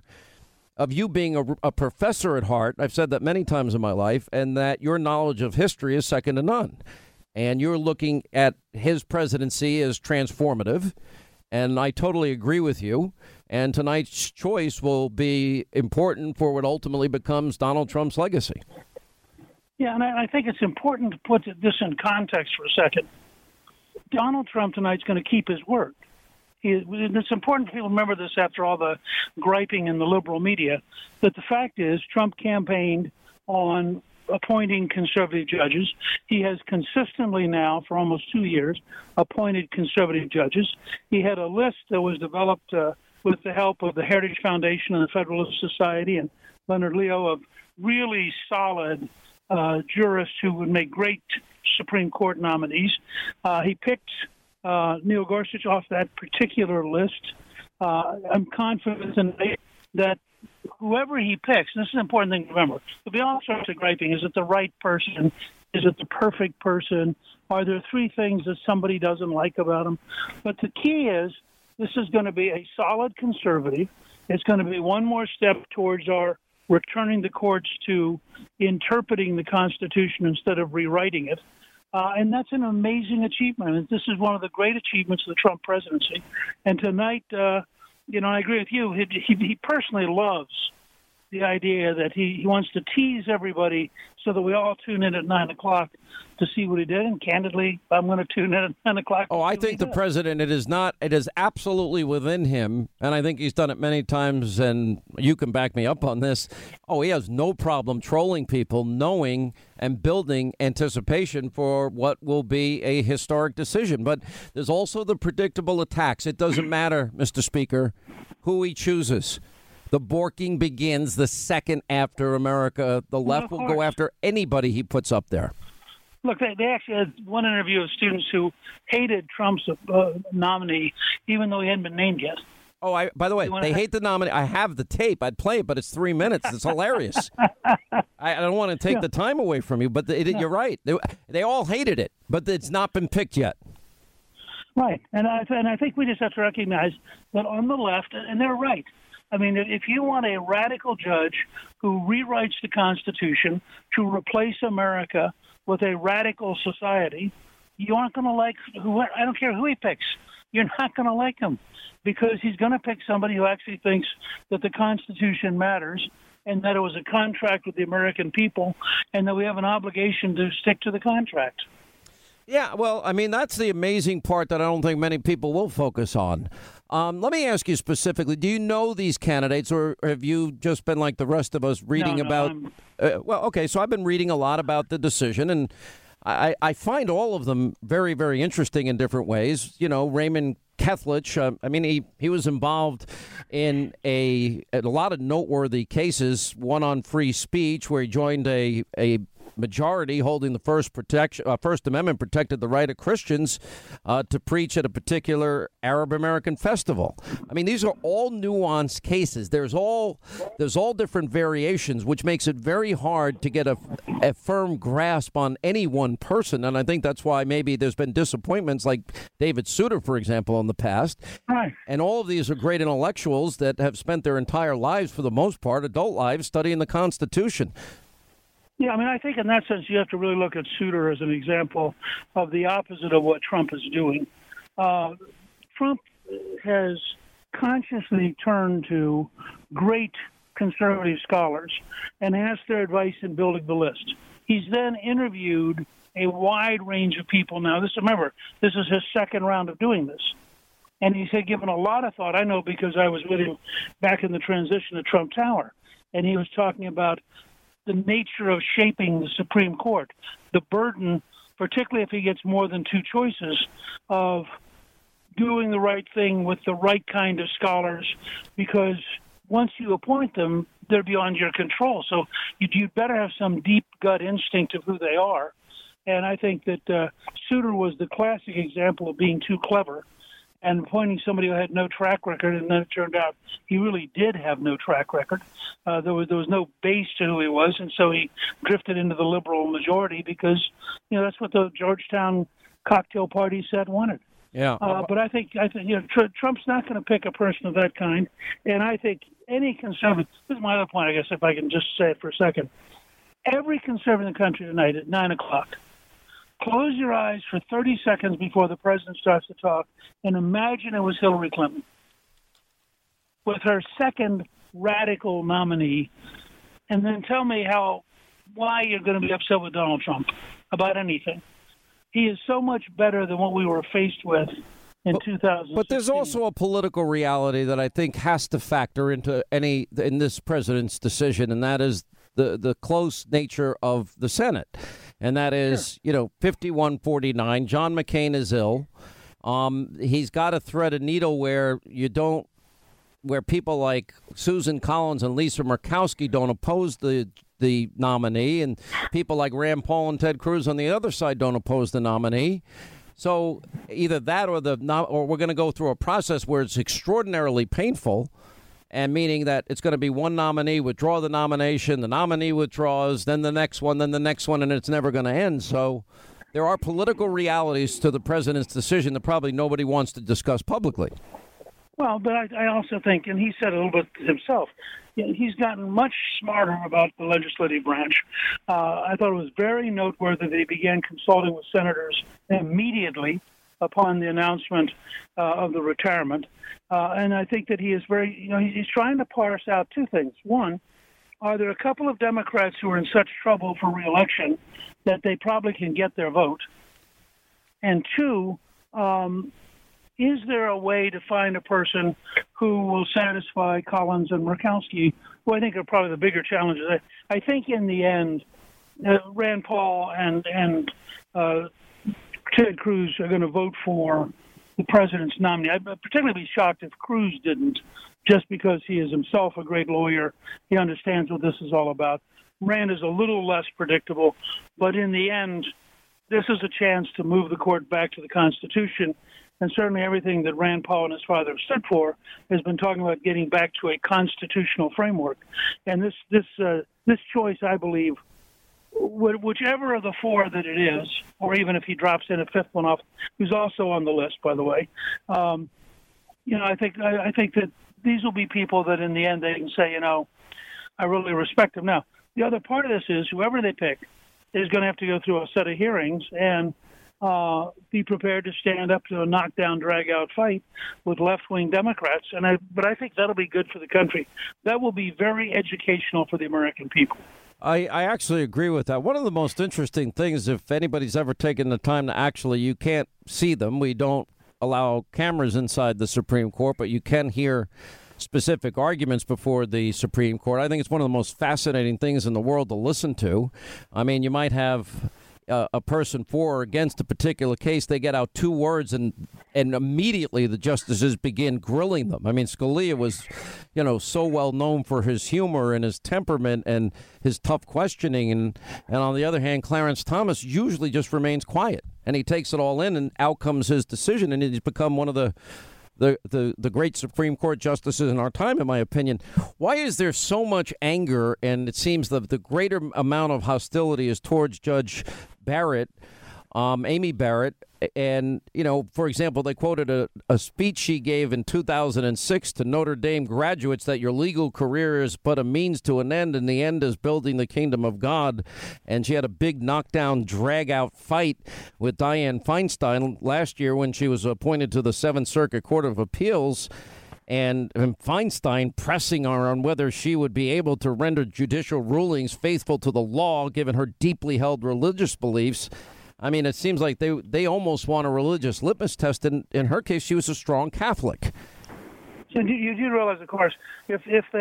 being a professor at heart. I've said that many times in my life, and that your knowledge of history is second to none. And you're looking at his presidency as transformative, and I totally agree with you. And tonight's choice will be important for what ultimately becomes Donald Trump's legacy. Yeah, and I think it's important to put this in context for a second. Donald Trump tonight's going to keep his word. It's important for people to remember this after all the griping in the liberal media, that the fact is Trump campaigned on appointing conservative judges. He has consistently now, for almost 2 years, appointed conservative judges. He had a list that was developed with the help of the Heritage Foundation and the Federalist Society and Leonard Leo of really solid jurists who would make great Supreme Court nominees. He picked Neil Gorsuch off that particular list. I'm confident that whoever he picks, and this is an important thing to remember, there'll be all sorts of griping. Is it the right person? Is it the perfect person? Are there 3 things that somebody doesn't like about him? But the key is this is going to be a solid conservative. It's going to be one more step towards our returning the courts to interpreting the Constitution instead of rewriting it. And that's an amazing achievement. And this is one of the great achievements of the Trump presidency. And tonight, I agree with you. He personally loves the idea that he wants to tease everybody so that we all tune in at 9 o'clock to see what he did. And candidly, I'm going to tune in at 9 o'clock. Oh, I think the president, it is absolutely within him, and I think he's done it many times, and you can back me up on this. Oh, he has no problem trolling people, knowing and building anticipation for what will be a historic decision. But there's also the predictable attacks. It doesn't matter, Mr. Speaker, who he chooses. The borking begins the second after America. The left will go after anybody he puts up there. Look, they actually had one interview of students who hated Trump's nominee, even though he hadn't been named yet. Oh, by the way, they hate the nominee. I have the tape. I'd play it, but it's 3 minutes. It's hilarious. I don't want to take the time away from you, but you're right. They all hated it, but it's not been picked yet. Right, and I think we just have to recognize that on the left, and they're right. I mean, if you want a radical judge who rewrites the Constitution to replace America with a radical society, you aren't going to like I don't care who he picks. You're not going to like him because he's going to pick somebody who actually thinks that the Constitution matters and that it was a contract with the American people and that we have an obligation to stick to the contract. Yeah, well, I mean, that's the amazing part that I don't think many people will focus on. Let me ask you specifically, do you know these candidates, or have you just been like the rest of us reading about... well, okay, so I've been reading a lot about the decision, and I find all of them very, very interesting in different ways. You know, Raymond Kethledge, I mean, he was involved in a lot of noteworthy cases, one on free speech, where he joined a majority holding the First Amendment protected the right of Christians to preach at a particular Arab American festival. I mean, these are all nuanced cases. There's all different variations, which makes it very hard to get a firm grasp on any one person. And I think that's why maybe there's been disappointments like David Souter, for example, in the past. Right. And all of these are great intellectuals that have spent their entire lives, for the most part, adult lives, studying the Constitution. Yeah, I mean, I think in that sense you have to really look at Souter as an example of the opposite of what Trump is doing. Trump has consciously turned to great conservative scholars and asked their advice in building the list. He's then interviewed a wide range of people. Now, remember, this is his second round of doing this. And he's had given a lot of thought. I know because I was with him back in the transition to Trump Tower, and he was talking about the nature of shaping the Supreme Court, the burden, particularly if he gets more than two choices, of doing the right thing with the right kind of scholars, because once you appoint them, they're beyond your control. So you'd better have some deep gut instinct of who they are. And I think that Souter was the classic example of being too clever and appointing somebody who had no track record, and then it turned out he really did have no track record. There was no base to who he was, and so he drifted into the liberal majority because, that's what the Georgetown cocktail party said wanted. Yeah. But I think Trump's not going to pick a person of that kind, and I think any conservative. This is my other point, I guess, if I can just say it for a second. Every conservative in the country tonight at 9 o'clock. Close your eyes for 30 seconds before the president starts to talk and imagine it was Hillary Clinton with her second radical nominee, and then tell me why you're going to be upset with Donald Trump about anything. He is so much better than what we were faced with in 2016. But there's also a political reality that I think has to factor into in this president's decision, and that is the close nature of the Senate. And that is, 51-49. John McCain is ill. He's got to thread a needle where people like Susan Collins and Lisa Murkowski don't oppose the nominee, and people like Rand Paul and Ted Cruz on the other side don't oppose the nominee. So either that or we're going to go through a process where it's extraordinarily painful, and meaning that it's going to be one nominee, withdraw the nomination, the nominee withdraws, then the next one, and it's never going to end. So there are political realities to the president's decision that probably nobody wants to discuss publicly. Well, but I also think, and he said a little bit himself, he's gotten much smarter about the legislative branch. I thought it was very noteworthy that he began consulting with senators immediately upon the announcement of the retirement. And I think that he is he's trying to parse out two things. One, are there a couple of Democrats who are in such trouble for re-election that they probably can get their vote? And two, is there a way to find a person who will satisfy Collins and Murkowski, who I think are probably the bigger challenges? I think in the end, Rand Paul and Ted Cruz are going to vote for the president's nominee. I'd particularly be shocked if Cruz didn't, just because he is himself a great lawyer. He understands what this is all about. Rand is a little less predictable, but in the end, this is a chance to move the court back to the Constitution. And certainly everything that Rand Paul and his father have stood for has been talking about getting back to a constitutional framework. And this choice, I believe, whichever of the four that it is, or even if he drops in a fifth one off, who's also on the list, by the way, I think that these will be people that in the end they can say, I really respect them. Now, the other part of this is whoever they pick is going to have to go through a set of hearings and be prepared to stand up to a knockdown, drag-out fight with left-wing Democrats. But I think that'll be good for the country. That will be very educational for the American people. I actually agree with that. One of the most interesting things, if anybody's ever taken the time to actually, you can't see them. We don't allow cameras inside the Supreme Court, but you can hear specific arguments before the Supreme Court. I think it's one of the most fascinating things in the world to listen to. I mean, you might have a person for or against a particular case. They get out two words and immediately the justices begin grilling them. I mean, Scalia was, so well known for his humor and his temperament and his tough questioning. And on the other hand, Clarence Thomas usually just remains quiet and he takes it all in, and out comes his decision, and he's become one of the great Supreme Court justices in our time, in my opinion. Why is there so much anger, and it seems the greater amount of hostility is towards Judge Barrett, Amy Barrett? And, for example, they quoted a speech she gave in 2006 to Notre Dame graduates that your legal career is but a means to an end, and the end is building the kingdom of God. And she had a big knockdown, drag-out fight with Dianne Feinstein last year when she was appointed to the Seventh Circuit Court of Appeals. And Feinstein pressing her on whether she would be able to render judicial rulings faithful to the law, given her deeply held religious beliefs. I mean, it seems like they almost want a religious litmus test. In her case, she was a strong Catholic. So you do realize, of course, if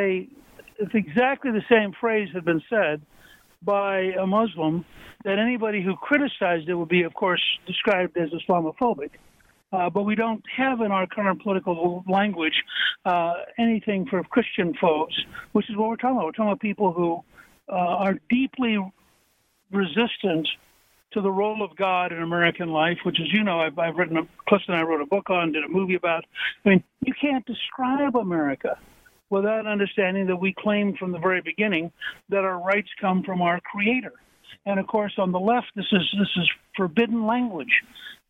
exactly the same phrase had been said by a Muslim, that anybody who criticized it would be, of course, described as Islamophobic. But we don't have in our current political language anything for Christian foes, which is what we're talking about. We're talking about people who are deeply resistant to the role of God in American life, which, as you know, I've written, Clifton and I wrote a book on, did a movie about. I mean, you can't describe America without understanding that we claimed from the very beginning that our rights come from our Creator. And of course, on the left, this is forbidden language.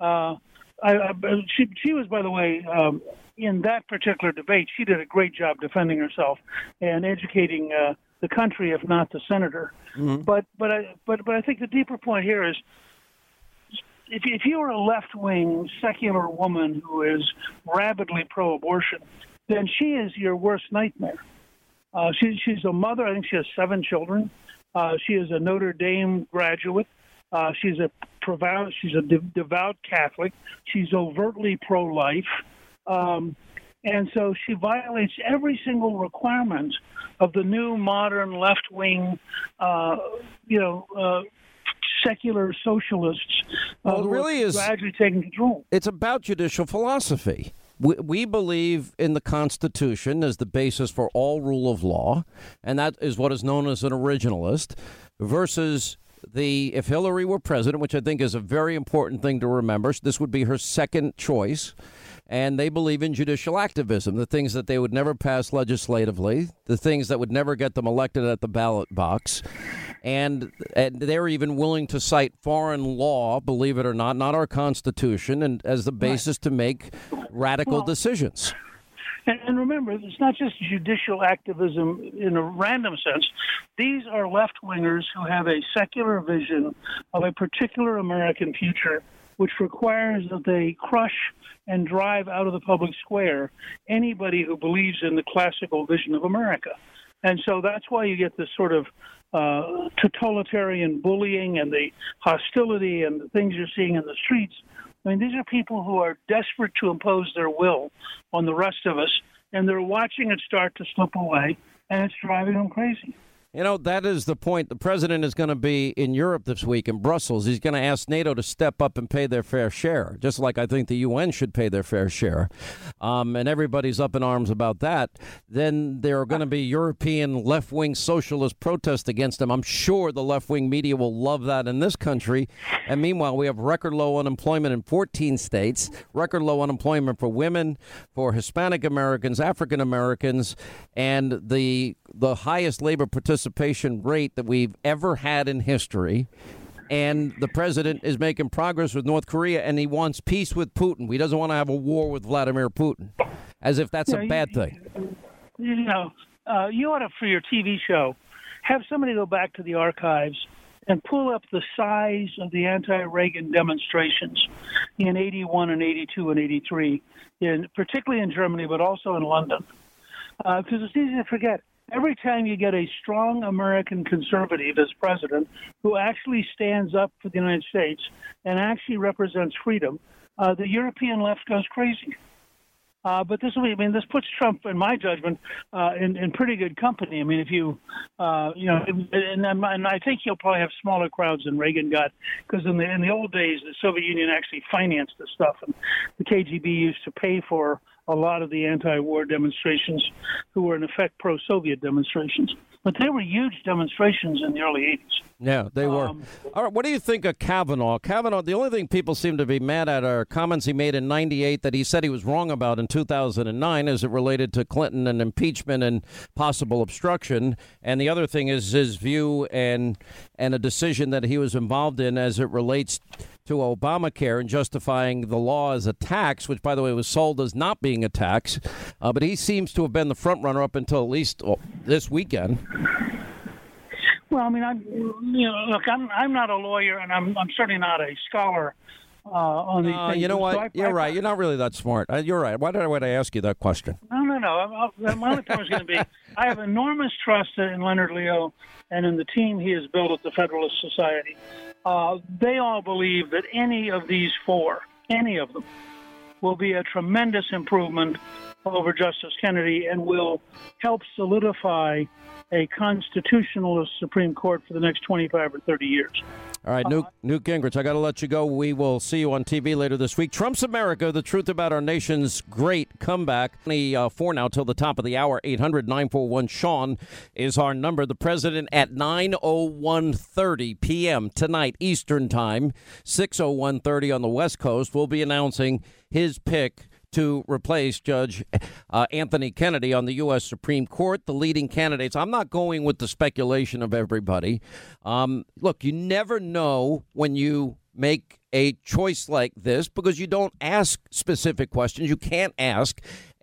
She was, by the way, in that particular debate, she did a great job defending herself and educating the country, if not the senator. Mm-hmm. But I think the deeper point here is, if you are a left-wing secular woman who is rabidly pro-abortion, then she is your worst nightmare. She's a mother. I think she has 7 children. She is a Notre Dame graduate. She's a devout Catholic. She's overtly pro-life. And so she violates every single requirement of the new modern left-wing, secular socialists well, it really is gradually taking control. It's about judicial philosophy. We believe in the Constitution as the basis for all rule of law, and that is what is known as an originalist, versus if Hillary were president, which I think is a very important thing to remember, this would be her second choice. And they believe in judicial activism, the things that they would never pass legislatively, the things that would never get them elected at the ballot box. And they're even willing to cite foreign law, believe it or not our Constitution, and as the basis to make radical decisions. And remember, it's not just judicial activism in a random sense. These are left-wingers who have a secular vision of a particular American future, which requires that they crush and drive out of the public square anybody who believes in the classical vision of America. And so that's why you get this sort of totalitarian bullying and the hostility and the things you're seeing in the streets. I mean, these are people who are desperate to impose their will on the rest of us, and they're watching it start to slip away, and it's driving them crazy. You know, that is the point. The president is going to be in Europe this week, in Brussels. He's going to ask NATO to step up and pay their fair share, just like I think the UN should pay their fair share. And everybody's up in arms about that. Then there are going to be European left-wing socialist protests against him. I'm sure the left-wing media will love that in this country. And meanwhile, we have record low unemployment in 14 states, record low unemployment for women, for Hispanic Americans, African Americans, and the highest labor participation rate that we've ever had in history. And the president is making progress with North Korea, and he wants peace with Putin. He doesn't want to have a war with Vladimir Putin, as if that's a bad thing. You ought to, for your TV show, have somebody go back to the archives and pull up the size of the anti-Reagan demonstrations in 81 and 82 and 83, particularly in Germany, but also in London. Because it's easy to forget. Every time you get a strong American conservative as president who actually stands up for the United States and actually represents freedom, the European left goes crazy. But this puts Trump, in my judgment, in pretty good company. I mean, if you, and I think he'll probably have smaller crowds than Reagan got, because in the old days, the Soviet Union actually financed this stuff, and the KGB used to pay for a lot of the anti-war demonstrations, who were in effect pro-Soviet demonstrations. But they were huge demonstrations in the early 80s. Yeah, they were. All right, what do you think of Kavanaugh? Kavanaugh, the only thing people seem to be mad at are comments he made in 98 that he said he was wrong about in 2009 as it related to Clinton and impeachment and possible obstruction. And the other thing is his view and a decision that he was involved in as it relates to Obamacare and justifying the law as a tax, which, by the way, was sold as not being a tax. But he seems to have been the front runner up until at least this weekend. Well, I mean, I'm not a lawyer, and I'm certainly not a scholar on these things. You know what? You're right. You're not really that smart. You're right. Why did I ask you that question? No. My only point was going to be, I have enormous trust in Leonard Leo and in the team he has built at the Federalist Society. They all believe that any of these four, any of them, will be a tremendous improvement over Justice Kennedy and will help solidify a constitutionalist Supreme Court for the next 25 or 30 years. All right, Newt Gingrich, I got to let you go. We will see you on TV later this week. Trump's America, the truth about our nation's great comeback. 4 now till the top of the hour. 800-941-SEAN is our number. The president at 9:01:30 p.m. tonight, Eastern Time, 6:01:30 on the West Coast, will be announcing his pick to replace Judge Anthony Kennedy on the U.S. Supreme Court. The leading candidates, I'm not going with the speculation of everybody. Look, you never know when you make a choice like this because you don't ask specific questions. You can't ask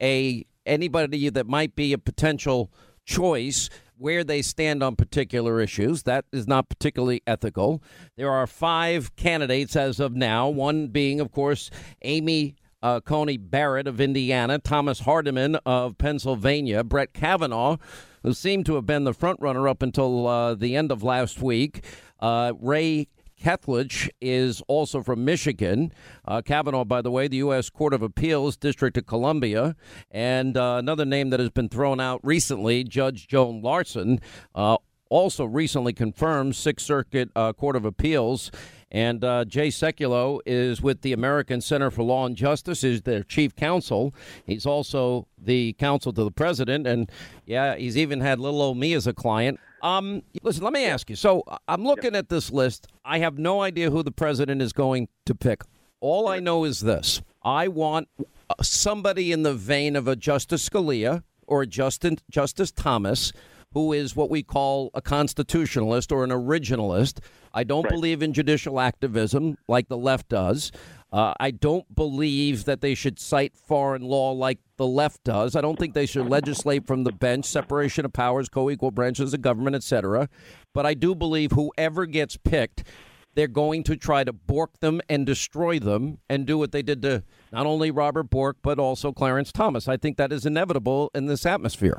anybody that might be a potential choice where they stand on particular issues. That is not particularly ethical. There are 5 candidates as of now, one being, of course, Amy Coney Barrett of Indiana, Thomas Hardiman of Pennsylvania, Brett Kavanaugh, who seemed to have been the front runner up until the end of last week. Ray Kethledge is also from Michigan. Kavanaugh, by the way, the U.S. Court of Appeals, District of Columbia. And another name that has been thrown out recently, Judge Joan Larson, also recently confirmed, Sixth Circuit Court of Appeals. And Jay Sekulow is with the American Center for Law and Justice, is their chief counsel. He's also the counsel to the president. And, yeah, he's even had little old me as a client. Listen, let me ask you. So I'm looking at this list. I have no idea who the president is going to pick. All I know is this. I want somebody in the vein of a Justice Scalia or a Justice Thomas, who is what we call a constitutionalist or an originalist. I don't believe in judicial activism like the left does. I don't believe that they should cite foreign law like the left does. I don't think they should legislate from the bench, separation of powers, co-equal branches of government, etc. But I do believe whoever gets picked, they're going to try to bork them and destroy them and do what they did to not only Robert Bork, but also Clarence Thomas. I think that is inevitable in this atmosphere.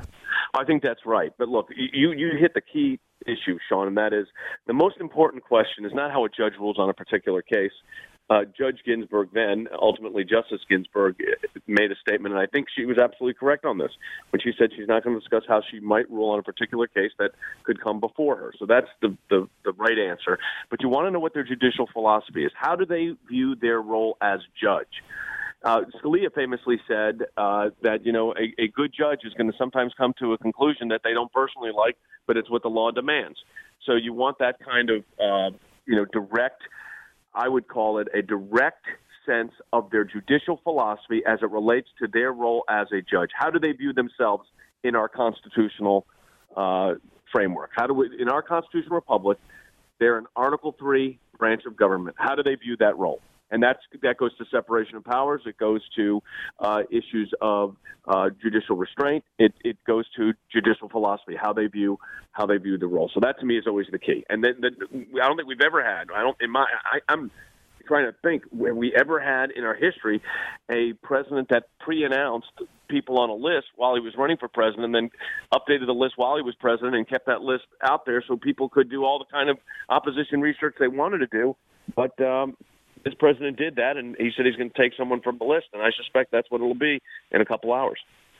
I think that's right. But look, you hit the key issue, Sean, and that is the most important question is not how a judge rules on a particular case. Judge Ginsburg then, ultimately Justice Ginsburg, made a statement, and I think she was absolutely correct on this, when she said she's not going to discuss how she might rule on a particular case that could come before her. So that's the right answer. But you want to know what their judicial philosophy is. How do they view their role as judge? Scalia famously said that, a good judge is going to sometimes come to a conclusion that they don't personally like, but it's what the law demands. So you want that kind of, direct, I would call it a direct sense of their judicial philosophy as it relates to their role as a judge. How do they view themselves in our constitutional framework? In our constitutional republic, they're an Article III branch of government. How do they view that role? And that goes to separation of powers. It goes to issues of judicial restraint. It goes to judicial philosophy, how they view the role. So that to me is always the key. And then I don't think we've ever had. I'm trying to think, have we ever had in our history a president that pre-announced people on a list while he was running for president, and then updated the list while he was president and kept that list out there so people could do all the kind of opposition research they wanted to do, but. This president did that, and he said he's going to take someone from the list, and I suspect that's what it'll be in a couple hours.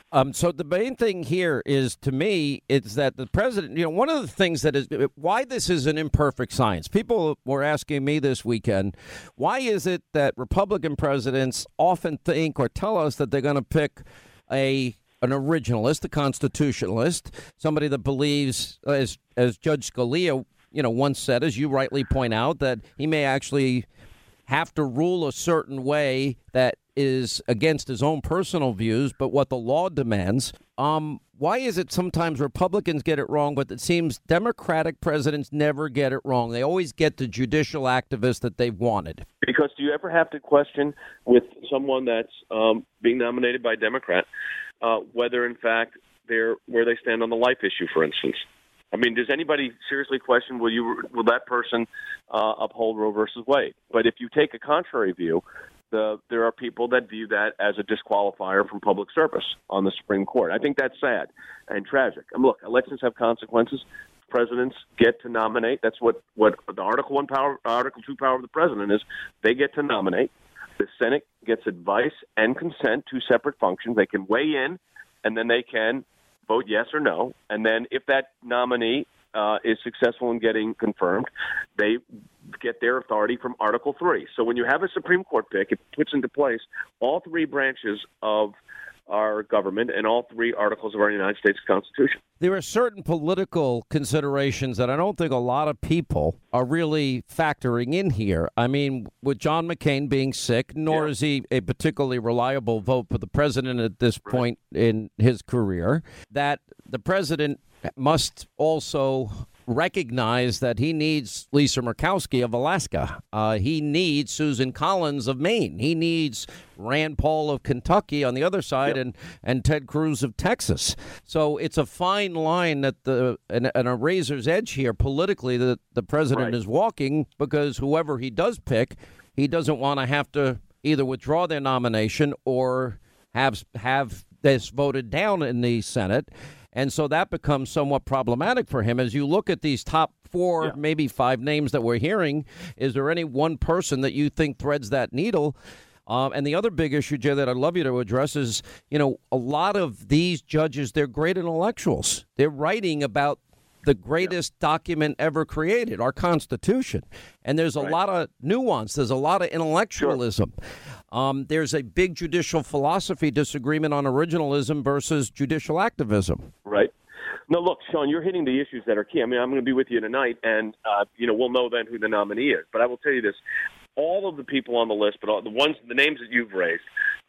So the main thing here is, to me, is that the president, one of the things that is why this is an imperfect science. People were asking me this weekend, why is it that Republican presidents often think or tell us that they're going to pick an originalist, a constitutionalist, somebody that believes, as Judge Scalia, once said, as you rightly point out, that he may actually have to rule a certain way that is against his own personal views, but what the law demands. Why is it sometimes Republicans get it wrong, but it seems Democratic presidents never get it wrong? They always get the judicial activists that they've wanted. Because do you ever have to question with someone that's being nominated by a Democrat whether, in fact, where they stand on the life issue, for instance? I mean, does anybody seriously question will that person uphold Roe versus Wade? But if you take a contrary view, there are people that view that as a disqualifier from public service on the Supreme Court. I think that's sad and tragic. Look, elections have consequences. Presidents get to nominate. That's what the Article 2 power of the president is. They get to nominate. The Senate gets advice and consent, two separate functions. They can weigh in, and then they can vote yes or no, and then if that nominee is successful in getting confirmed, they get their authority from Article 3. So when you have a Supreme Court pick, it puts into place all three branches of our government and all three articles of our United States Constitution. There are certain political considerations that I don't think a lot of people are really factoring in here. I mean, with John McCain being sick, nor is he a particularly reliable vote for the president at this point in his career, that the president must also recognize that he needs Lisa Murkowski of Alaska. He needs Susan Collins of Maine. He needs Rand Paul of Kentucky on the other side, and Ted Cruz of Texas. So it's a fine line that and a razor's edge here politically that the president is walking, because whoever he does pick, he doesn't want to have to either withdraw their nomination or have this voted down in the Senate. And so that becomes somewhat problematic for him. As you look at these top four, maybe five names that we're hearing, is there any one person that you think threads that needle? And the other big issue, Jay, that I'd love you to address is, a lot of these judges, they're great intellectuals. They're writing about the greatest document ever created, our Constitution. And there's a lot of nuance. There's a lot of intellectualism. There's a big judicial philosophy disagreement on originalism versus judicial activism. Right. No, look, Sean, you're hitting the issues that are key. I mean, I'm going to be with you tonight, and, we'll know then who the nominee is. But I will tell you this. All of the people on the list, but the names that you've raised,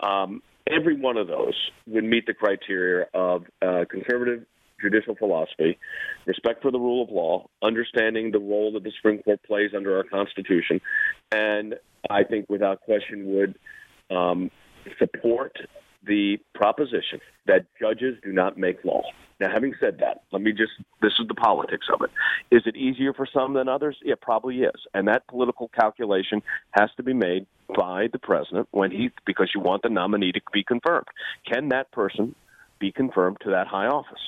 every one of those would meet the criteria of conservative judicial philosophy, respect for the rule of law, understanding the role that the Supreme Court plays under our Constitution, and I think without question would support the proposition that judges do not make law. Now, having said that, this is the politics of it. Is it easier for some than others? It probably is. And that political calculation has to be made by the president because you want the nominee to be confirmed. Can that person be confirmed to that high office?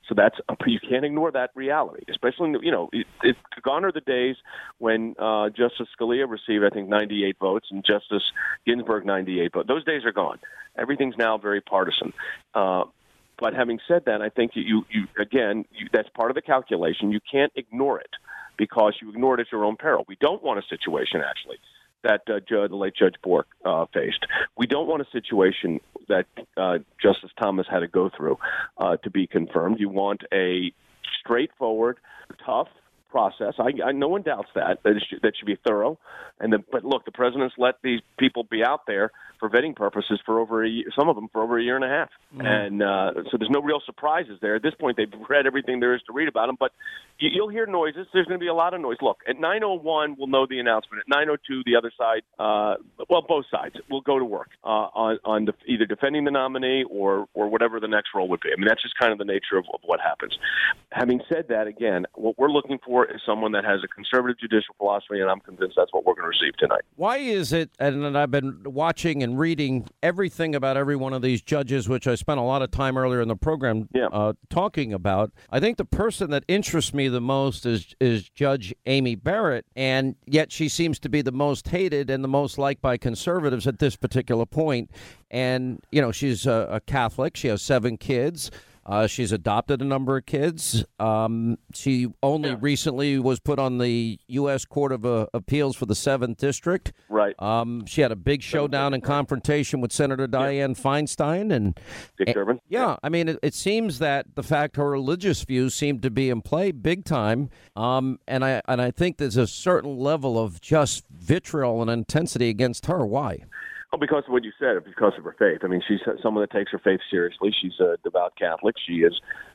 So you can't ignore that reality, especially, it's gone are the days when Justice Scalia received, I think, 98 votes and Justice Ginsburg 98 votes. Those days are gone. Everything's now very partisan. But having said that, I think that's part of the calculation. You can't ignore it because you ignore it at your own peril. We don't want a situation, actually, that the late Judge Bork faced. We don't want a situation that Justice Thomas had to go through to be confirmed. You want a straightforward, tough process. No one doubts that should be thorough. But look, the president's let these people be out there for vetting purposes for over a year, some of them for over a year and a half. Mm-hmm. And so there's no real surprises there. At this point, they've read everything there is to read about them. But you'll hear noises. There's going to be a lot of noise. Look, at 9:01, we'll know the announcement. At 9:02, the other side, both sides, will go to work on either defending the nominee or whatever the next role would be. I mean, that's just kind of the nature of what happens. Having said that, again, what we're looking for is someone that has a conservative judicial philosophy, and I'm convinced that's what we're going to receive tonight. Why is it, and I've been watching and reading everything about every one of these judges, which I spent a lot of time earlier in the program talking about. I think the person that interests me the most is Judge Amy Barrett, and yet she seems to be the most hated and the most liked by conservatives at this particular point. And, she's a Catholic. She has 7 kids. She's adopted a number of kids. She only recently was put on the U.S. Court of Appeals for the 7th District. Right. She had a big showdown and confrontation with Senator Dianne Feinstein. And Dick Durbin. Yeah. I mean, it seems that the fact her religious views seem to be in play big time. And I think there's a certain level of just vitriol and intensity against her. Why? Well, because of what you said, because of her faith. I mean, she's someone that takes her faith seriously. She's a devout Catholic. She is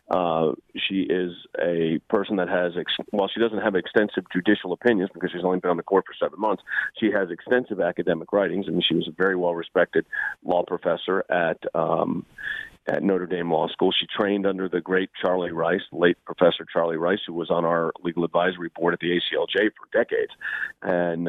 a person that has, while she doesn't have extensive judicial opinions because she's only been on the court for 7 months, she has extensive academic writings. I mean, she was a very well-respected law professor at Notre Dame Law School. She trained under the great Charlie Rice, late Professor Charlie Rice, who was on our legal advisory board at the ACLJ for decades. And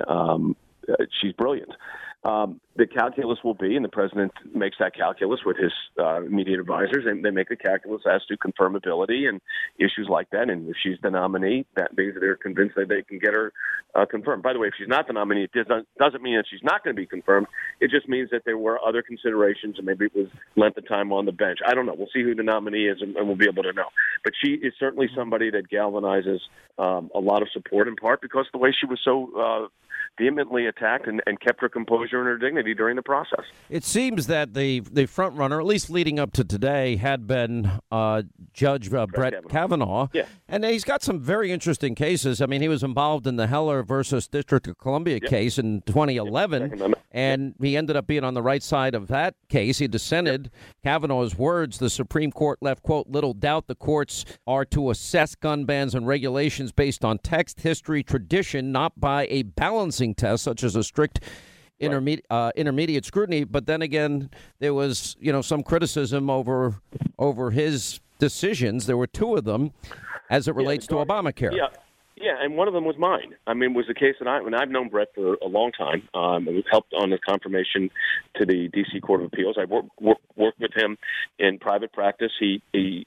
she's brilliant. The calculus will be, and the president makes that calculus with his immediate advisors, and they make the calculus as to confirmability and issues like that. And if she's the nominee, that means they're convinced that they can get her confirmed. By the way, if she's not the nominee, it doesn't mean that she's not going to be confirmed. It just means that there were other considerations, and maybe it was length of time on the bench. I don't know. We'll see who the nominee is, and we'll be able to know. But she is certainly somebody that galvanizes a lot of support, in part because the way she was so vehemently attacked and kept her composure and her dignity during the process. It seems that the front runner, at least leading up to today, had been Judge Brett Kavanaugh. Yeah. And he's got some very interesting cases. I mean, he was involved in the Heller versus District of Columbia case in 2011, and he ended up being on the right side of that case. He dissented. Kavanaugh's words, the Supreme Court left, quote, little doubt the courts are to assess gun bans and regulations based on text, history, tradition, not by a balancing test such as a strict intermediate scrutiny. But then again, there was some criticism over his decisions. There were 2 of them as it relates to Obamacare. Yeah, and one of them was mine. I mean, it was the case that I've known Brett for a long time. We've helped on the confirmation to the D.C. Court of Appeals. I worked with him in private practice. He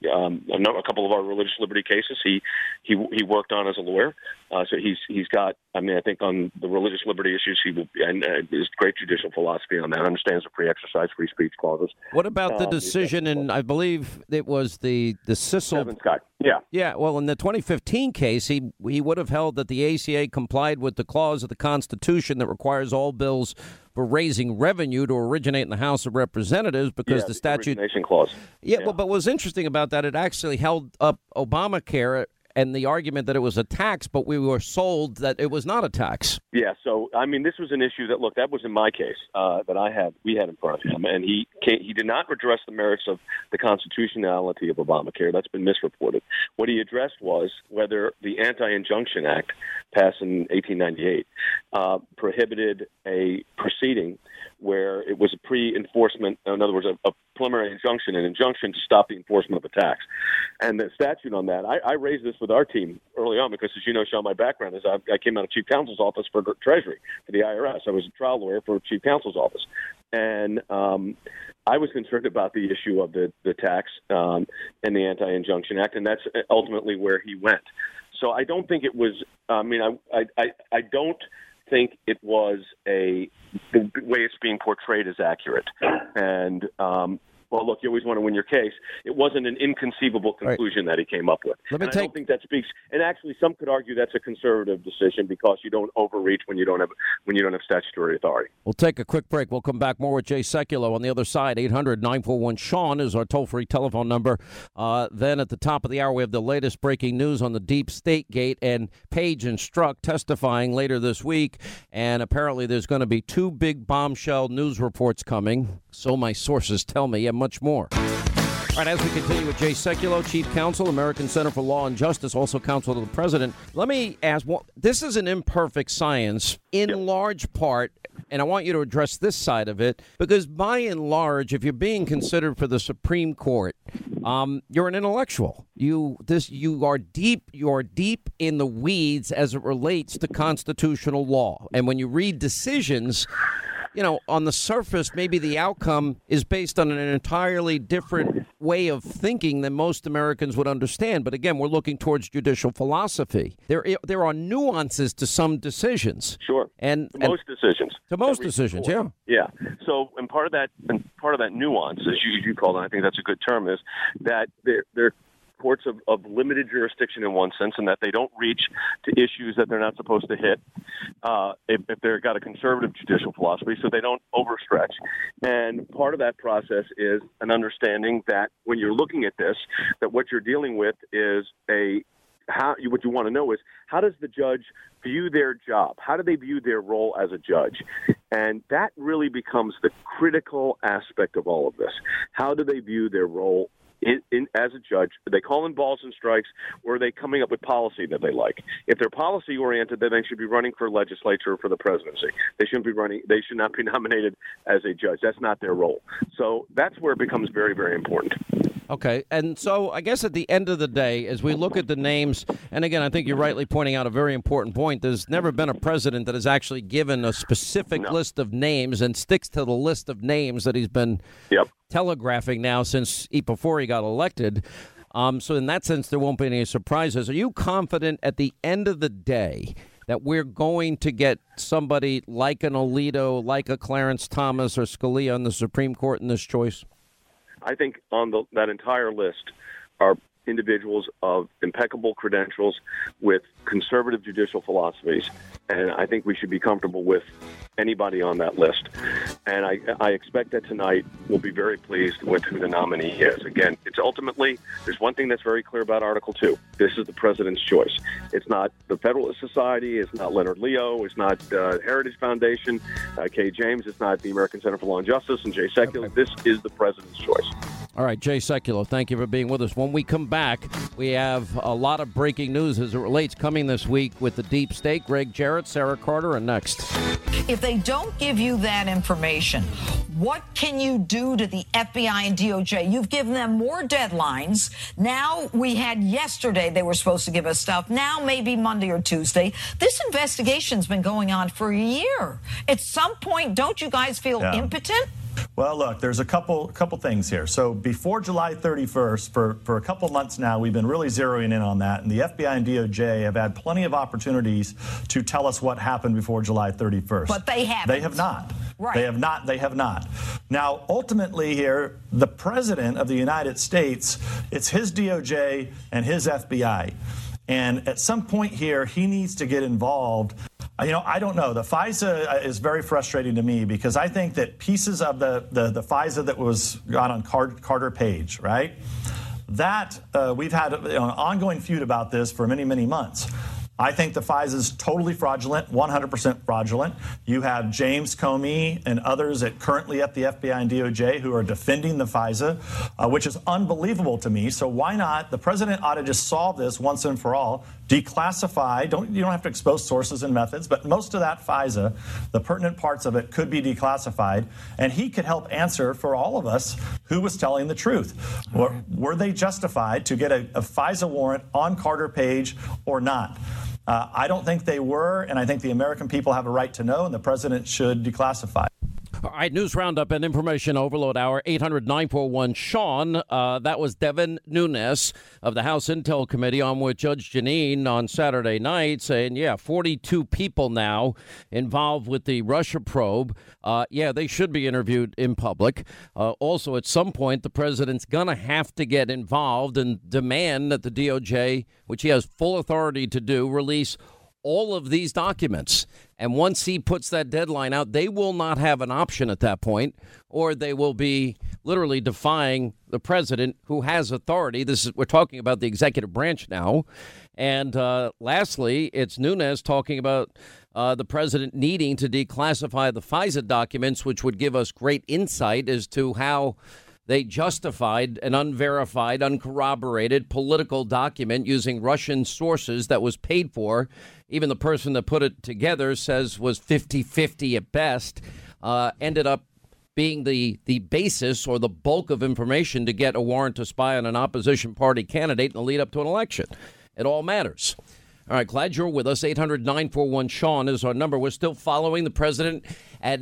a couple of our religious liberty cases he worked on as a lawyer. So he's got, I mean, I think on the religious liberty issues, he will, and his great judicial philosophy on that, understands the free exercise, free speech clauses. What about the decision, and I believe it was the Sissel. Kevin Scott. Yeah. Yeah, well, in the 2015 case, he would have held that the ACA complied with the clause of the Constitution that requires all bills for raising revenue to originate in the House of Representatives because the statute. Origination clause. Yeah, well, but what's interesting about that, it actually held up Obamacare and the argument that it was a tax, but we were sold that it was not a tax. Yeah, so, I mean, this was an issue that, look, that was in my case that we had in front of him, and he did not address the merits of the constitutionality of Obamacare. That's been misreported. What he addressed was whether the Anti-Injunction Act, passed in 1898, prohibited a proceeding where it was a pre-enforcement, in other words, a preliminary injunction, an injunction to stop the enforcement of a tax. And the statute on that, I raised this with our team early on because, as you know, Sean, my background is I came out of Chief Counsel's office for Treasury, for the IRS. I was a trial lawyer for Chief Counsel's office. And I was concerned about the issue of the tax and the Anti-Injunction Act, and that's ultimately where he went. So I don't think it was. I don't think it was the way it's being portrayed is accurate. And well, look, you always want to win your case. It wasn't an inconceivable conclusion that he came up with. I don't think that speaks. And actually, some could argue that's a conservative decision because you don't overreach when you don't have statutory authority. We'll take a quick break. We'll come back more with Jay Sekulow on the other side. 800-941-SEAN is our toll-free telephone number. Then at the top of the hour, we have the latest breaking news on the Deep State Gate and Page and Strzok testifying later this week. And apparently, there's going to be 2 big bombshell news reports coming. So my sources tell me, and much more. All right, as we continue with Jay Sekulow, Chief Counsel, American Center for Law and Justice, also counsel to the president. Let me ask, this is an imperfect science in large part, and I want you to address this side of it, because by and large, if you're being considered for the Supreme Court, you're an intellectual. You are deep in the weeds as it relates to constitutional law. And when you read decisions, on the surface, maybe the outcome is based on an entirely different way of thinking than most Americans would understand. But again, we're looking towards judicial philosophy. There are nuances to some decisions. Sure. And most decisions. To most decisions, yeah. Yeah. So, and part of that nuance, as you called it, I think that's a good term, is that they're courts of limited jurisdiction in one sense, and that they don't reach to issues that they're not supposed to hit if they've got a conservative judicial philosophy, so they don't overstretch. And part of that process is an understanding that when you're looking at this, that what you're dealing with is what you want to know is, how does the judge view their job? How do they view their role as a judge? And that really becomes the critical aspect of all of this. How do they view their role as a judge? Are they calling balls and strikes, or are they coming up with policy that they like? If they're policy oriented, then they should be running for legislature or for the presidency. They should not be nominated as a judge. That's not their role. So that's where it becomes very, very important. Okay. And so I guess at the end of the day, as we look at the names, and again, I think you're rightly pointing out a very important point. There's never been a president that has actually given a specific list of names and sticks to the list of names that he's been telegraphing now since before he got elected. So in that sense, there won't be any surprises. Are you confident at the end of the day that we're going to get somebody like an Alito, like a Clarence Thomas or Scalia on the Supreme Court in this choice? I think on that entire list are individuals of impeccable credentials with conservative judicial philosophies, and I think we should be comfortable with anybody on that list. And I expect that tonight we'll be very pleased with who the nominee is. Again, it's ultimately, there's one thing that's very clear about Article 2. This is the president's choice. It's not the Federalist Society. It's not Leonard Leo. It's not Heritage Foundation, Kay James. It's not the American Center for Law and Justice and Jay Sekulow. Okay. This is the president's choice. All right, Jay Sekulow, thank you for being with us. When we come back, we have a lot of breaking news as it relates coming this week with the Deep State. Greg Jarrett, Sarah Carter, and next. If they don't give you that information, what can you do to the FBI and DOJ? You've given them more deadlines. Now we had yesterday they were supposed to give us stuff. Now maybe Monday or Tuesday. This investigation's been going on for a year. At some point, don't you guys feel impotent? Well, look, there's a couple things here. So before July 31st, for a couple months now, we've been really zeroing in on that. And the FBI and DOJ have had plenty of opportunities to tell us what happened before July 31st. But they haven't. They have not. Right. They have not. Now, ultimately here, the president of the United States, it's his DOJ and his FBI. And at some point here, he needs to get involved. I don't know. The FISA is very frustrating to me because I think that pieces of the FISA that was got on Carter Page, right? That we've had an ongoing feud about this for many, many months. I think the FISA is totally fraudulent, 100% fraudulent. You have James Comey and others currently at the FBI and DOJ who are defending the FISA, which is unbelievable to me. So why not? The president ought to just solve this once and for all, declassify. You don't have to expose sources and methods, but most of that FISA, the pertinent parts of it, could be declassified, and he could help answer for all of us who was telling the truth. Were they justified to get a FISA warrant on Carter Page or not? I don't think they were, and I think the American people have a right to know, and the president should declassify. All right, news roundup and information overload hour, 800-941-SEAN. That was Devin Nunes of the House Intel Committee on with Judge Jeanine on Saturday night saying, 42 people now involved with the Russia probe. They should be interviewed in public. Also, at some point, the president's going to have to get involved and demand that the DOJ, which he has full authority to do, release all of these documents. And once he puts that deadline out, they will not have an option at that point, or they will be literally defying the president who has authority. We're talking about the executive branch now. And lastly, it's Nunes talking about the president needing to declassify the FISA documents, which would give us great insight as to how they justified an unverified, uncorroborated political document using Russian sources that was paid for. Even the person that put it together says was 50-50 at best, ended up being the basis or the bulk of information to get a warrant to spy on an opposition party candidate in the lead up to an election. It all matters. All right, glad you're with us. 800-941-SEAN is our number. We're still following the president at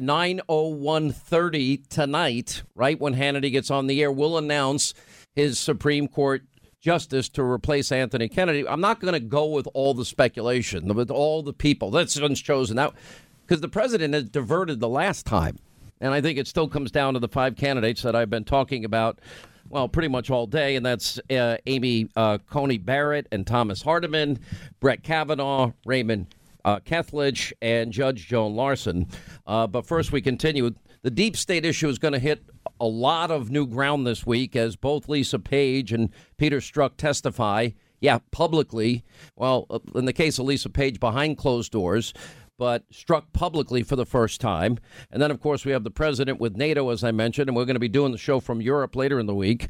9:01:30 tonight, right when Hannity gets on the air. We'll announce his Supreme Court justice to replace Anthony Kennedy. I'm not going to go with all the speculation, with all the people that's been chosen out, because the president has diverted the last time. And I think it still comes down to the 5 candidates that I've been talking about, well, pretty much all day, and that's Amy Coney Barrett and Thomas Hardiman, Brett Kavanaugh, Raymond Kethledge, and Judge Joan Larson. But first, we continue. The deep state issue is going to hit a lot of new ground this week as both Lisa Page and Peter Strzok testify, publicly. Well, in the case of Lisa Page, behind closed doors, but Strzok publicly for the first time. And then, of course, we have the president with NATO, as I mentioned, and we're going to be doing the show from Europe later in the week,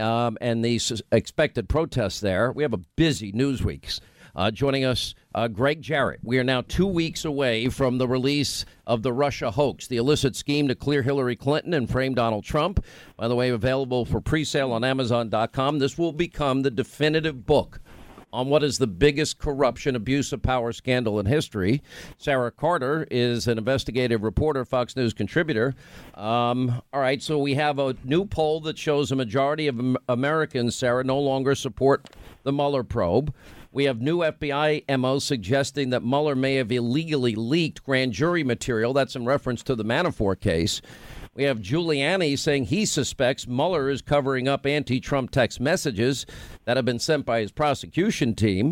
and the expected protests there. We have a busy news week. Joining us, Greg Jarrett. We are now 2 weeks away from the release of the Russia hoax, the illicit scheme to clear Hillary Clinton and frame Donald Trump. By the way, available for pre-sale on Amazon.com. This will become the definitive book on what is the biggest corruption, abuse of power scandal in history. Sarah Carter is an investigative reporter, Fox News contributor. All right, so we have a new poll that shows a majority of Americans, Sarah, no longer support the Mueller probe. We have new FBI MO suggesting that Mueller may have illegally leaked grand jury material. That's in reference to the Manafort case. We have Giuliani saying he suspects Mueller is covering up anti-Trump text messages that have been sent by his prosecution team.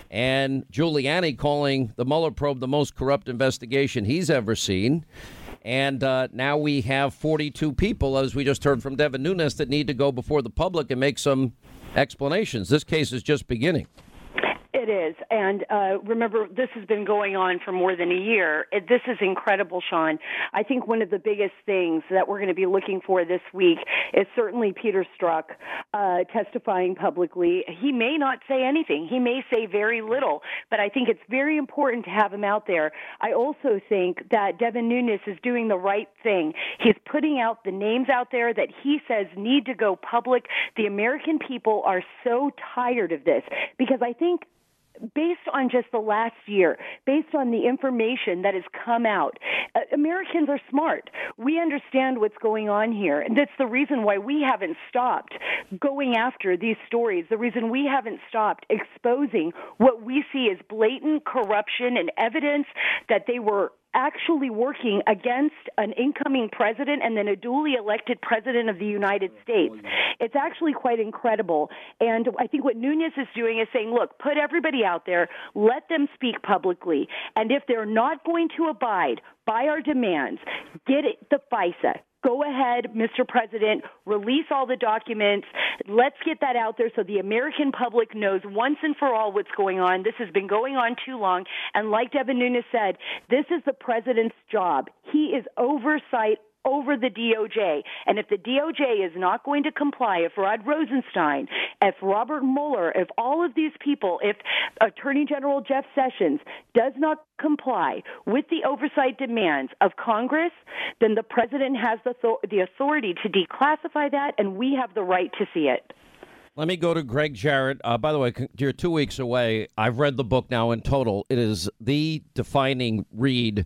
And Giuliani calling the Mueller probe the most corrupt investigation he's ever seen. And now we have 42 people, as we just heard from Devin Nunes, that need to go before the public and make some explanations. This case is just beginning. It is. And remember, this has been going on for more than a year. This is incredible, Sean. I think one of the biggest things that we're going to be looking for this week is certainly Peter Strzok testifying publicly. He may not say anything. He may say very little, but I think it's very important to have him out there. I also think that Devin Nunes is doing the right thing. He's putting out the names out there that he says need to go public. The American people are so tired of this because I think based on just the last year, based on the information that has come out, Americans are smart. We understand what's going on here. And that's the reason why we haven't stopped going after these stories, the reason we haven't stopped exposing what we see as blatant corruption and evidence that they were actually working against an incoming president and then a duly elected president of the United States. It's actually quite incredible. And I think what Nunes is doing is saying, look, put everybody out there, let them speak publicly. And if they're not going to abide by our demands, get the FISA. Go ahead, Mr. President, release all the documents. Let's get that out there so the American public knows once and for all what's going on. This has been going on too long. And like Devin Nunes said, this is the president's job. He is oversight over the DOJ. And if the DOJ is not going to comply, if Rod Rosenstein, if Robert Mueller, if all of these people, if Attorney General Jeff Sessions does not comply with the oversight demands of Congress, then the president has the authority to declassify that, and we have the right to see it. Let me go to Greg Jarrett. By the way, you're 2 weeks away. I've read the book now in total. It is the defining read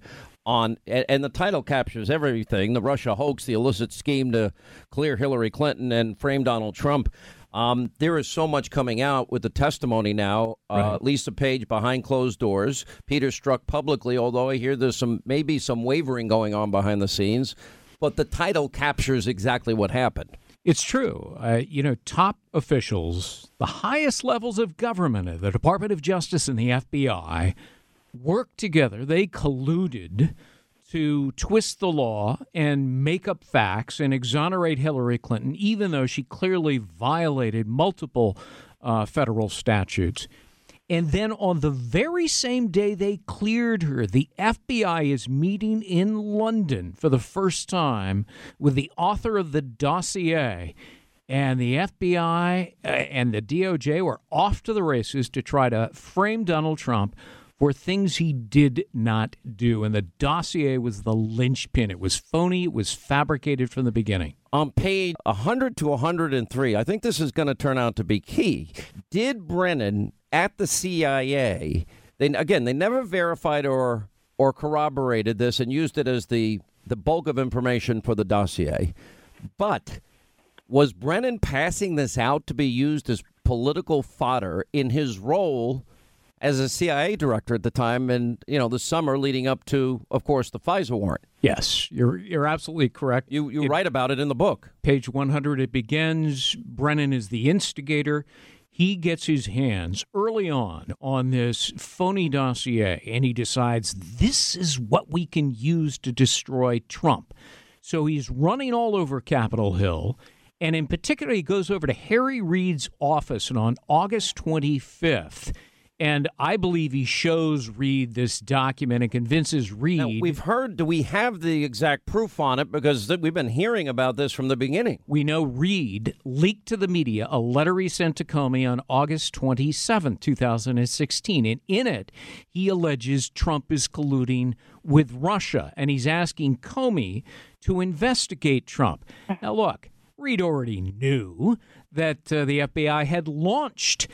and the title captures everything: the Russia hoax, the illicit scheme to clear Hillary Clinton and frame Donald Trump. There is so much coming out with the testimony now. Right. Lisa Page behind closed doors. Peter Strzok publicly, although I hear there's maybe some wavering going on behind the scenes. But the title captures exactly what happened. It's true. Top officials, the highest levels of government, the Department of Justice and the FBI, worked together. They colluded to twist the law and make up facts and exonerate Hillary Clinton, even though she clearly violated multiple federal statutes. And then on the very same day they cleared her, the FBI is meeting in London for the first time with the author of the dossier. And the FBI and the DOJ were off to the races to try to frame Donald Trump for things he did not do. And the dossier was the linchpin. It was phony. It was fabricated from the beginning. On page 100 to 103, I think this is going to turn out to be key. Did Brennan at the CIA, they never verified or corroborated this and used it as the bulk of information for the dossier. But was Brennan passing this out to be used as political fodder in his role as a CIA director at the time and, the summer leading up to, of course, the FISA warrant? Yes, you're absolutely correct. You write about it in the book. Page 100, it begins, Brennan is the instigator. He gets his hands early on this phony dossier, and he decides this is what we can use to destroy Trump. So he's running all over Capitol Hill, and in particular, he goes over to Harry Reid's office, and on August 25th, and I believe he shows Reid this document and convinces Reid. Now, we've heard, do we have the exact proof on it? Because we've been hearing about this from the beginning. We know Reid leaked to the media a letter he sent to Comey on August 27, 2016. And in it, he alleges Trump is colluding with Russia. And he's asking Comey to investigate Trump. Now, look, Reid already knew that the FBI had launched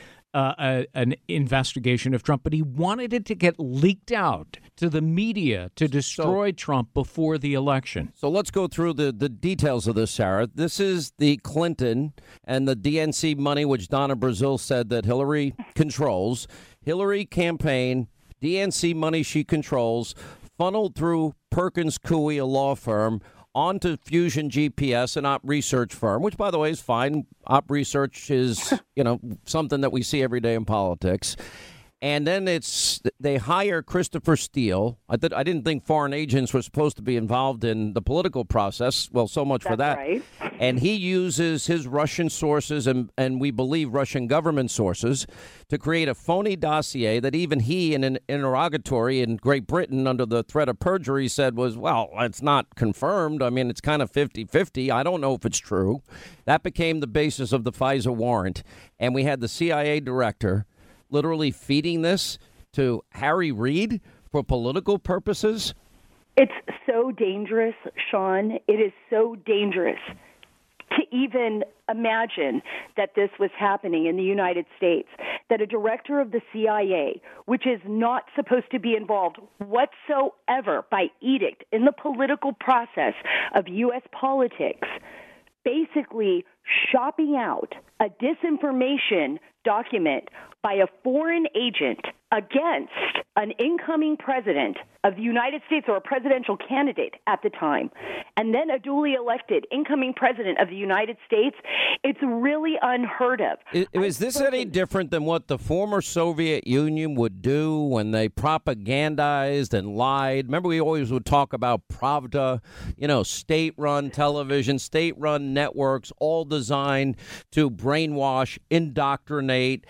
an investigation of Trump, but he wanted it to get leaked out to the media to destroy Trump before the election. So let's go through the details of this, Sarah. This is the Clinton and the DNC money, which Donna Brazile said that Hillary controls. Hillary campaign, DNC money she controls, funneled through Perkins Coie, a law firm, onto Fusion GPS, an op research firm, which, by the way, is fine. Op research is, something that we see every day in politics. And then they hire Christopher Steele. I didn't think foreign agents were supposed to be involved in the political process. Well, so much for that. Right. And he uses his Russian sources and we believe Russian government sources to create a phony dossier that even he, in an interrogatory in Great Britain under the threat of perjury, said was, well, it's not confirmed. I mean, it's kind of 50-50. I don't know if it's true. That became the basis of the FISA warrant. And we had the CIA director literally feeding this to Harry Reid for political purposes? It's so dangerous, Sean. It is so dangerous to even imagine that this was happening in the United States, that a director of the CIA, which is not supposed to be involved whatsoever by edict in the political process of U.S. politics, basically shopping out a disinformation document by a foreign agent against an incoming president of the United States or a presidential candidate at the time, and then a duly elected incoming president of the United States, it's really unheard of. Is this any different than what the former Soviet Union would do when they propagandized and lied? Remember, we always would talk about Pravda, state-run television, state-run networks, all designed to brainwash, indoctrinate,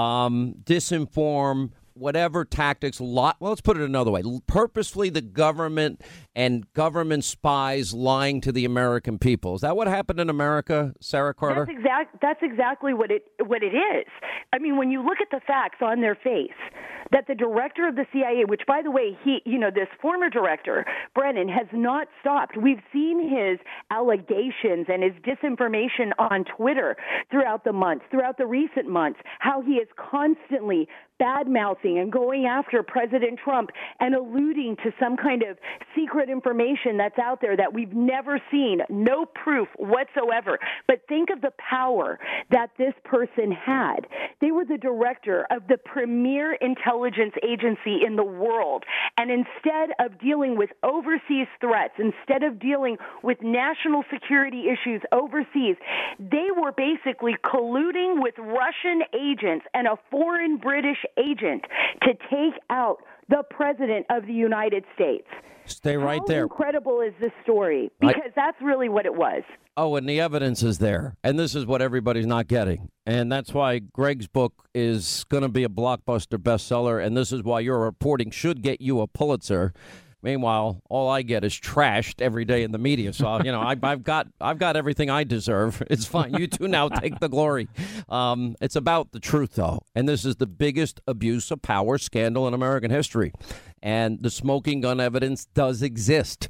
disinform, whatever tactics. Well, let's put it another way. Purposefully, the government and government spies lying to the American people. Is that what happened in America, Sarah Carter? That's exactly what it is. I mean, when you look at the facts on their face, that the director of the CIA, which, by the way, this former director, Brennan, has not stopped. We've seen his allegations and his disinformation on Twitter throughout the recent months, how he is constantly bad-mouthing announcing and going after President Trump and alluding to some kind of secret information that's out there that we've never seen, no proof whatsoever. But think of the power that this person had. They were the director of the premier intelligence agency in the world. And instead of dealing with overseas threats, instead of dealing with national security issues overseas, they were basically colluding with Russian agents and a foreign British agent to take out the President of the United States. Stay right there. How incredible is this story? Because that's really what it was. Oh, and the evidence is there. And this is what everybody's not getting. And that's why Greg's book is going to be a blockbuster bestseller. And this is why your reporting should get you a Pulitzer. Meanwhile, all I get is trashed every day in the media. So, I've got everything I deserve. It's fine. You two now take the glory. It's about the truth, though. And this is the biggest abuse of power scandal in American history. And the smoking gun evidence does exist.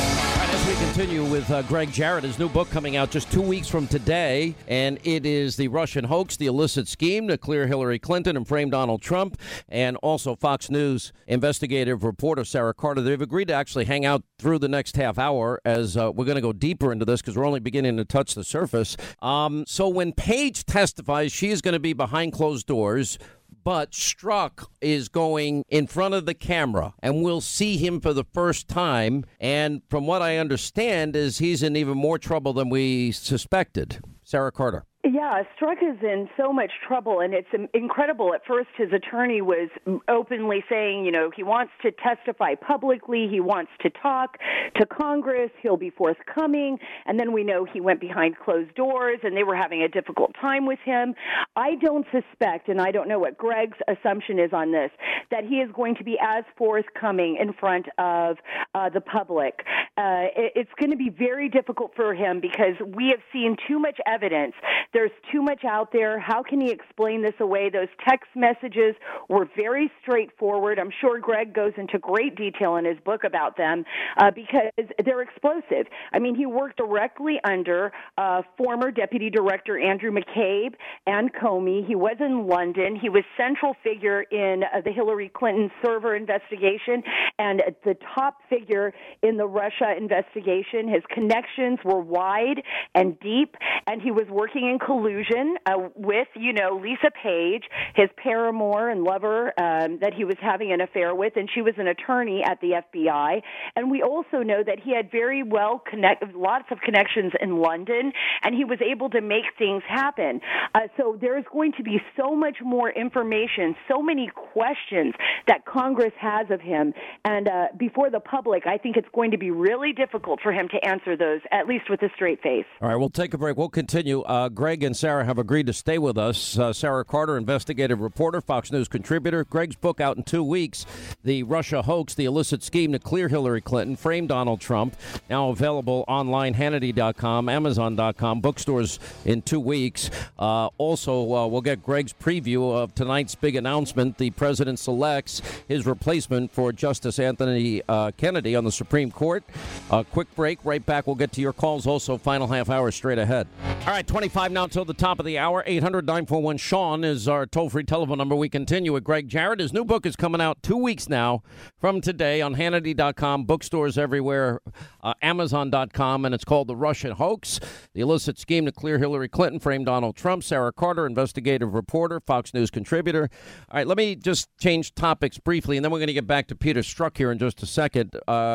As we continue with Greg Jarrett, his new book coming out just 2 weeks from today, and it is The Russian Hoax, the illicit scheme to clear Hillary Clinton and frame Donald Trump, and also Fox News investigative reporter Sarah Carter. They've agreed to actually hang out through the next half hour as we're going to go deeper into this because we're only beginning to touch the surface. So when Page testifies, she is going to be behind closed doors. But Strzok is going in front of the camera, and we'll see him for the first time. And from what I understand is he's in even more trouble than we suspected. Sarah Carter. Yeah, Strzok is in so much trouble, and it's incredible. At first, his attorney was openly saying, he wants to testify publicly. He wants to talk to Congress. He'll be forthcoming. And then we know he went behind closed doors, and they were having a difficult time with him. I don't suspect, and I don't know what Greg's assumption is on this, that he is going to be as forthcoming in front of the public. It's going to be very difficult for him because we have seen too much evidence. There's too much out there. How can he explain this away? Those text messages were very straightforward. I'm sure Greg goes into great detail in his book about them because they're explosive. I mean, he worked directly under former Deputy Director Andrew McCabe and Comey. He was in London. He was central figure in the Hillary Clinton server investigation and the top figure in the Russia investigation. His connections were wide and deep, and he was working in collusion with, Lisa Page, his paramour and lover that he was having an affair with, and she was an attorney at the FBI. And we also know that he had very well lots of connections in London, and he was able to make things happen. So there's going to be so much more information, so many questions that Congress has of him. And before the public, I think it's going to be really difficult for him to answer those, at least with a straight face. All right, we'll take a break. We'll continue. Greg and Sarah have agreed to stay with us. Sarah Carter, investigative reporter, Fox News contributor. Greg's book out in 2 weeks, The Russia Hoax, the illicit scheme to clear Hillary Clinton, frame Donald Trump. Now available online, Hannity.com, Amazon.com, bookstores in 2 weeks. Also, we'll get Greg's preview of tonight's big announcement. The president selects his replacement for Justice Anthony Kennedy on the Supreme Court. Quick break. Right back. We'll get to your calls. Also, final half hour straight ahead. All right, 25 now until the top of the hour. 800-941-SEAN is our toll-free telephone number. We continue with Greg Jarrett. His new book is coming out 2 weeks now from today on Hannity.com, bookstores everywhere, Amazon.com, and it's called The Russian Hoax, the illicit scheme to clear Hillary Clinton, frame Donald Trump. Sarah Carter, investigative reporter, Fox News contributor. All right, let me just change topics briefly, and then we're going to get back to Peter Strzok here in just a second.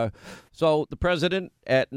So the president at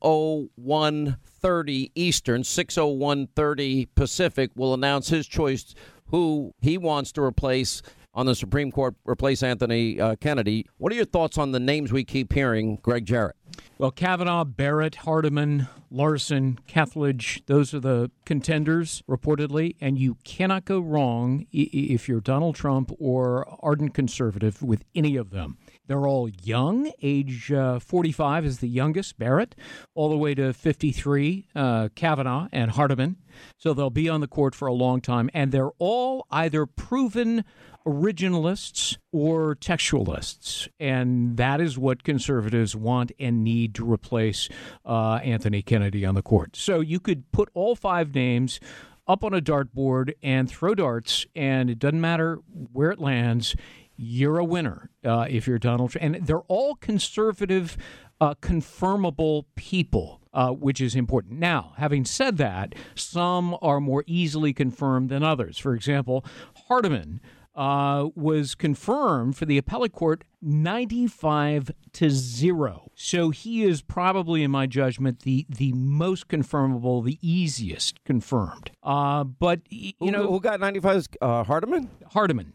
9:01:30 Eastern, 6:01:30 Pacific, will announce his choice who he wants to replace on the Supreme Court, replace Anthony Kennedy. What are your thoughts on the names we keep hearing, Greg Jarrett? Well, Kavanaugh, Barrett, Hardiman, Larson, Kethledge, those are the contenders, reportedly, and you cannot go wrong if you're Donald Trump or ardent conservative with any of them. They're all young. Age 45 is the youngest, Barrett, all the way to 53, Kavanaugh and Hardiman. So they'll be on the court for a long time, and they're all either proven originalists or textualists, and that is what conservatives want and need to replace Anthony Kennedy on the court. So you could put all five names up on a dartboard and throw darts, and it doesn't matter where it lands. you're a winner if you're Donald Trump. And they're all conservative, confirmable people, which is important. Now, having said that, some are more easily confirmed than others. For example, Hardiman was confirmed for the appellate court 95-0. So he is probably, in my judgment, the most confirmable, the easiest confirmed. But, who got 95? Hardiman? Hardiman,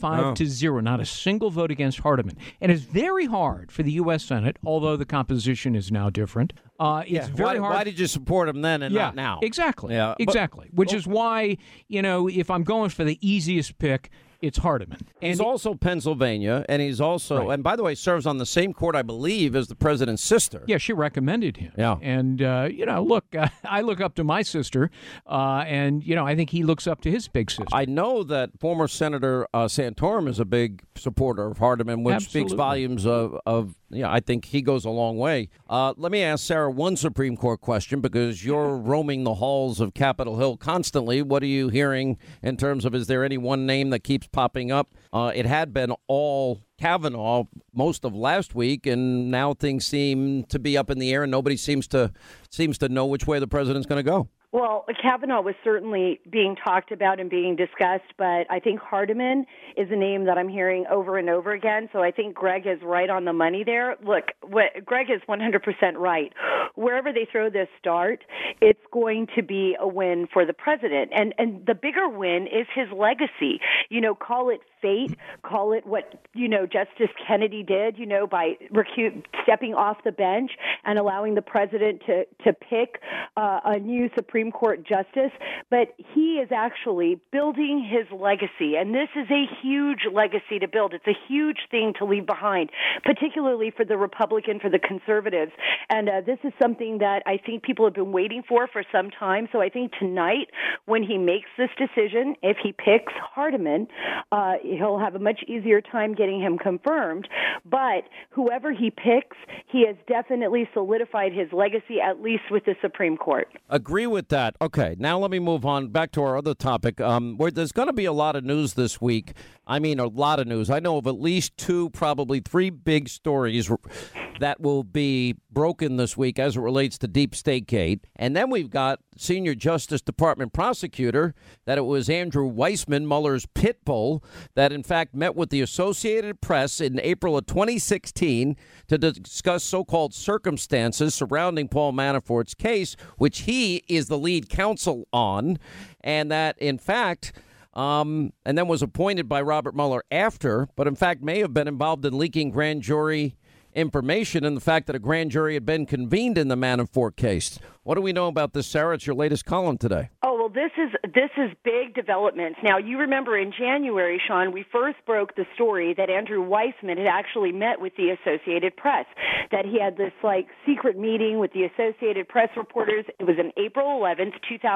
95-0. Not a single vote against Hardiman. And it's very hard for the U.S. Senate, although the composition is now different. It's very hard. Why did you support him then and not now? Exactly. Yeah, exactly. Which is why, if I'm going for the easiest pick, it's Hardiman. And he's also Pennsylvania, and he's also, and by the way, serves on the same court, I believe, as the president's sister. Yeah, she recommended him. Yeah. And, look, I look up to my sister, and, I think he looks up to his big sister. I know that former Senator Santorum is a big supporter of Hardiman, which speaks volumes of I think he goes a long way. Let me ask Sarah one Supreme Court question, because you're roaming the halls of Capitol Hill constantly. What are you hearing in terms of, is there any one name that keeps popping up? It had been all Kavanaugh most of last week, and now things seem to be up in the air, and nobody seems to know which way the president's going to go. Well, Kavanaugh was certainly being talked about and being discussed, but I think Hardiman is a name that I'm hearing over and over again. So I think Greg is right on the money there. Look, Greg is 100% right. Wherever they throw this dart, it's going to be a win for the president. And the bigger win is his legacy. Call it fate, call it what, Justice Kennedy did, by stepping off the bench and allowing the president to pick a new Supreme Court justice. But he is actually building his legacy, and this is a huge legacy to build. It's a huge thing to leave behind, particularly for the Republican, for the conservatives. And this is something that I think people have been waiting for some time. So I think tonight, when he makes this decision, if he picks Hardiman, he'll have a much easier time getting him confirmed. But whoever he picks, he has definitely solidified his legacy, at least with the Supreme Court. Agree with that. Okay, now let me move on back to our other topic, where there's going to be a lot of news this week. I mean, a lot of news. I know of at least 2, probably 3 big stories that will be broken this week as it relates to Deep State Gate. And then we've got senior Justice Department prosecutor that it was Andrew Weissmann, Mueller's pit bull, that in fact met with the Associated Press in April of 2016 to discuss so-called circumstances surrounding Paul Manafort's case, which he is the lead counsel on, and that in fact... and then was appointed by Robert Mueller after, but in fact may have been involved in leaking grand jury information and the fact that a grand jury had been convened in the Manafort case. What do we know about this, Sarah? It's your latest column today. Oh, well, this is big developments. Now, you remember in January, Sean, we first broke the story that Andrew Weissmann had actually met with the Associated Press, that he had this, secret meeting with the Associated Press reporters. It was on April 11th,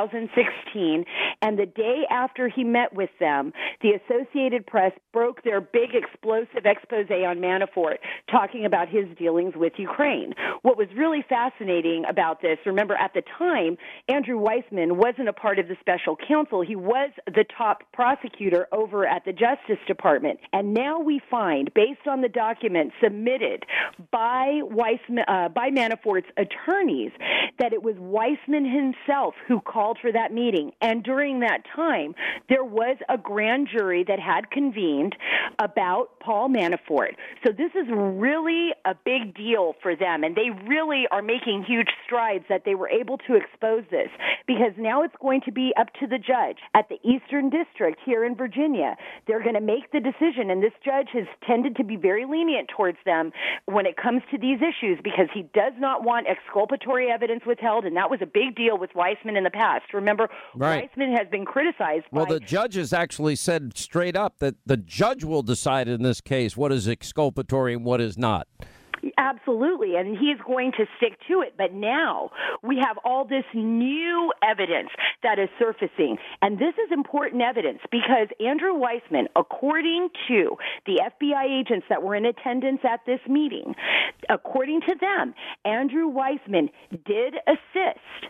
2016, and the day after he met with them, the Associated Press broke their big explosive expose on Manafort, talking about his dealings with Ukraine. What was really fascinating about this, remember, at the time, Andrew Weissmann wasn't a part of the special counsel. He was the top prosecutor over at the Justice Department. And now we find, based on the documents submitted by Manafort's attorneys, that it was Weissmann himself who called for that meeting. And during that time, there was a grand jury that had convened about Paul Manafort. So this is really a big deal for them, and they really are making huge strides that they were able to expose this, because now it's going to be up to the judge at the Eastern District here in Virginia. They're going to make the decision, and this judge has tended to be very lenient towards them when it comes to these issues, because he does not want exculpatory evidence withheld, and that was a big deal with Weissmann in the past. Remember, right. Weissmann has been criticized. Well, the judge has actually said straight up that the judge will decide in this case what is exculpatory and what is not. Absolutely, and he's going to stick to it. But now we have all this new evidence that is surfacing, and this is important evidence because Andrew Weissmann, according to the FBI agents that were in attendance at this meeting, according to them, Andrew Weissmann did assist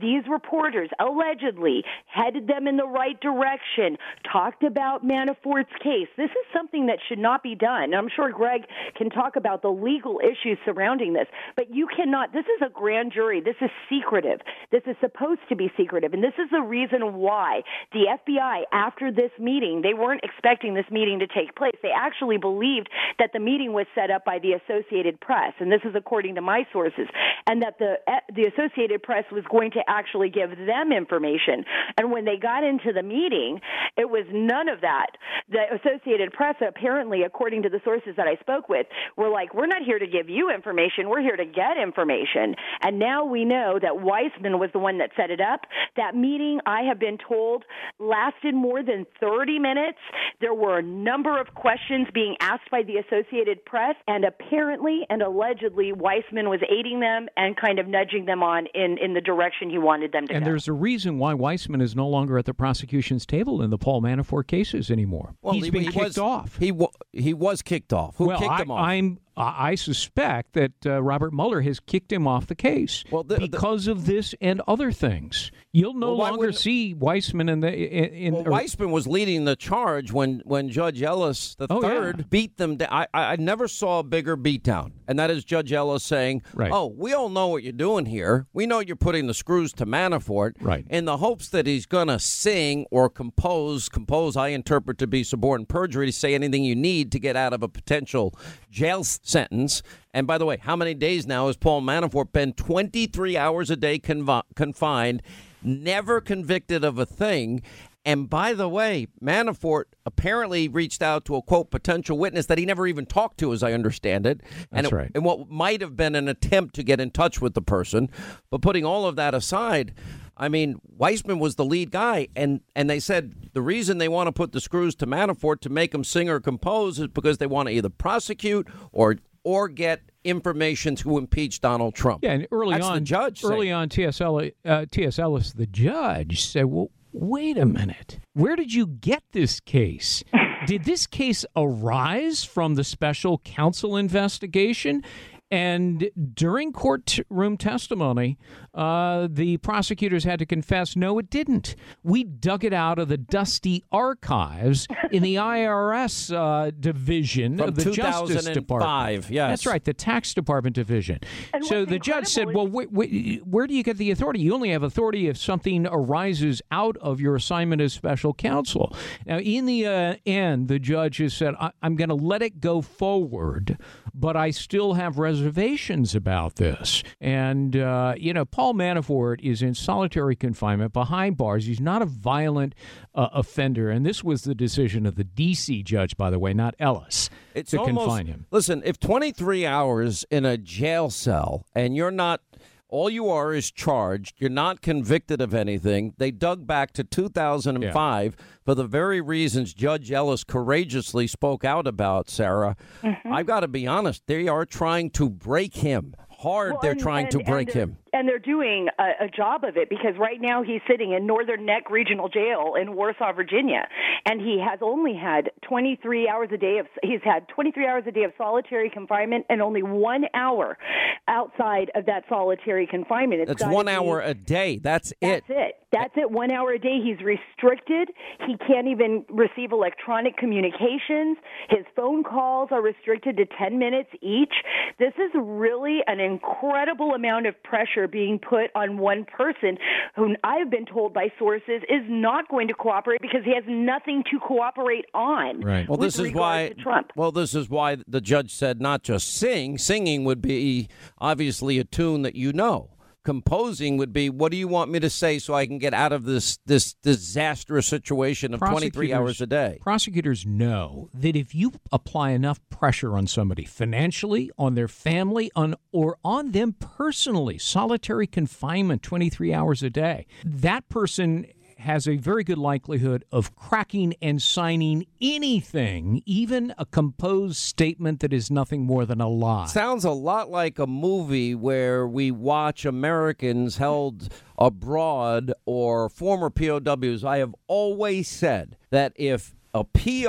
these reporters allegedly headed them in the right direction, talked about Manafort's case. This is something that should not be done. I'm sure Greg can talk about the legal issues surrounding this, but you cannot. This is a grand jury. This is secretive. This is supposed to be secretive, and this is the reason why the FBI, after this meeting, they weren't expecting this meeting to take place. They actually believed that the meeting was set up by the Associated Press, and this is according to my sources, and that the Associated Press was going to actually give them information. And when they got into the meeting, it was none of that. The Associated Press, apparently, according to the sources that I spoke with, were like, we're not here to give you information, we're here to get information. And now we know that Weissman was the one that set it up. That meeting, I have been told, lasted more than 30 minutes. There were a number of questions being asked by the Associated Press, and apparently and allegedly Weissman was aiding them and kind of nudging them on in the direction he wanted them to go. And there's a reason why Weissman is no longer at the prosecution's table in the Paul Manafort cases anymore. Well, He's been kicked off. He was kicked off. Who kicked him off? I suspect that Robert Mueller has kicked him off the case because of this and other things. You'll no longer see Weissman Weissman was leading the charge when Judge Ellis III beat them down. I never saw a bigger beatdown, and that is Judge Ellis saying, "Oh, we all know what you're doing here. We know you're putting the screws to Manafort, in the hopes that he's going to sing or compose. Compose, I interpret to be suborn perjury, to say anything you need to get out of a potential jail sentence." And by the way, how many days now has Paul Manafort been 23 hours a day confined, never convicted of a thing? And by the way, Manafort apparently reached out to a, quote, potential witness that he never even talked to, as I understand it. That's right. And what might have been an attempt to get in touch with the person. But putting all of that aside, I mean, Weissman was the lead guy, and they said the reason they want to put the screws to Manafort to make him sing or compose is because they want to either prosecute or get information to impeach Donald Trump. Yeah, and early That's on, the judge on, T.S. Ellis, the judge, said, well, wait a minute. Where did you get this case? Did this case arise from the special counsel investigation? And during courtroom testimony, the prosecutors had to confess, no, it didn't. We dug it out of the dusty archives in the IRS division from of the Justice Department. Yes. That's right, the tax department division. And so the judge said, well, where do you get the authority? You only have authority if something arises out of your assignment as special counsel. Now, in the end, the judge has said, I'm going to let it go forward, but I still have reservations about this. And, Paul Manafort is in solitary confinement behind bars. He's not a violent offender. And this was the decision of the D.C. judge, by the way, not Ellis, to confine him. Listen, if 23 hours in a jail cell and you're not, all you are is charged, you're not convicted of anything. They dug back to 2005 for the very reasons Judge Ellis courageously spoke out about, Sarah. Mm-hmm. I've got to be honest, they are trying to break him. They're trying to break him. And they're doing a job of it, because right now he's sitting in Northern Neck Regional Jail in Warsaw, Virginia, and he has only had 23 hours a day of solitary confinement, and only 1 hour outside of that solitary confinement. That's 1 hour a day. That's it. That's it. 1 hour a day. He's restricted. He can't even receive electronic communications. His phone calls are restricted to 10 minutes each. This is really an incredible amount of pressure being put on one person who I've been told by sources is not going to cooperate because he has nothing to cooperate on. Right. Well, this is why Trump. Well, this is why the judge said not just sing. Singing would be obviously a tune that you know. Composing would be, what do you want me to say so I can get out of this disastrous situation of 23 hours a day? Prosecutors know that if you apply enough pressure on somebody financially, on their family, or on them personally, solitary confinement 23 hours a day, that person has a very good likelihood of cracking and signing anything, even a composed statement that is nothing more than a lie. Sounds a lot like a movie where we watch Americans held abroad or former POWs. I have always said that if a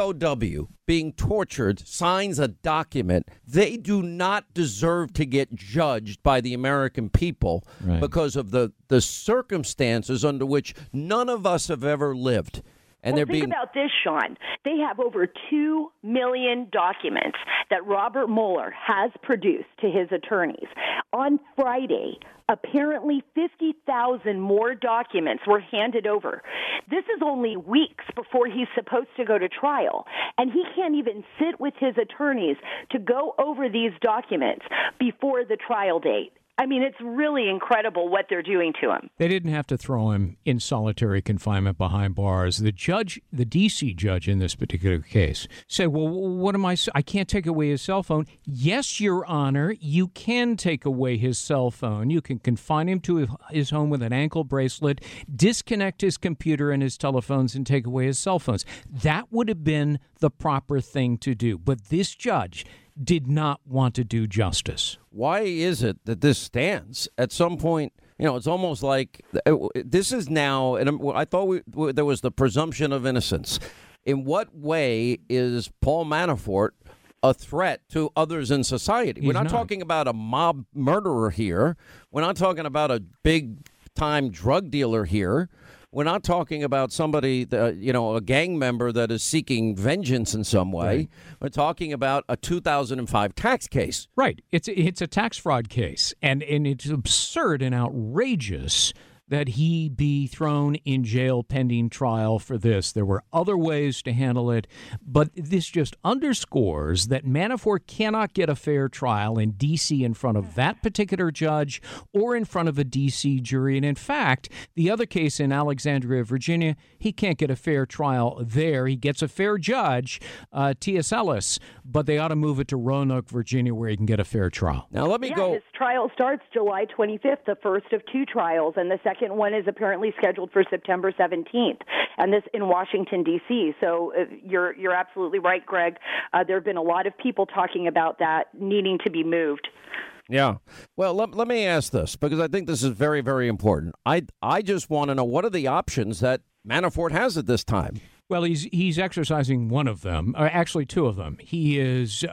POW being tortured signs a document, they do not deserve to get judged by the American people because of the circumstances under which none of us have ever lived. And well, think about this, Sean. They have over 2 million documents that Robert Mueller has produced to his attorneys. On Friday, apparently 50,000 more documents were handed over. This is only weeks before he's supposed to go to trial, and he can't even sit with his attorneys to go over these documents before the trial date. I mean, it's really incredible what they're doing to him. They didn't have to throw him in solitary confinement behind bars. The judge, the D.C. judge in this particular case, said, well, what am I can't take away his cell phone. Yes, Your Honor, you can take away his cell phone. You can confine him to his home with an ankle bracelet, disconnect his computer and his telephones, and take away his cell phones. That would have been the proper thing to do. But this judge did not want to do justice. Why is it that this stands? At some point, it's almost like this is now, and I thought there was the presumption of innocence. In what way is Paul Manafort a threat to others in society? We're not talking about a mob murderer here. We're not talking about a big-time drug dealer here. We're not talking about somebody, a gang member that is seeking vengeance in some way. Right. We're talking about a 2005 tax case. Right. It's a tax fraud case, and it's absurd and outrageous that he be thrown in jail pending trial for this. There were other ways to handle it, but this just underscores that Manafort cannot get a fair trial in D.C. in front of that particular judge or in front of a D.C. jury. And in fact, the other case in Alexandria, Virginia, he can't get a fair trial there. He gets a fair judge, T.S. Ellis, but they ought to move it to Roanoke, Virginia, where he can get a fair trial. Now, let me go. His trial starts July 25th, the first of two trials, and the second one is apparently scheduled for September 17th, and this in Washington, D.C. So you're absolutely right, Greg. There have been a lot of people talking about that needing to be moved. Yeah. Well, let me ask this, because I think this is very, very important. I just want to know, what are the options that Manafort has at this time? Well, he's exercising one of them, or actually two of them. He is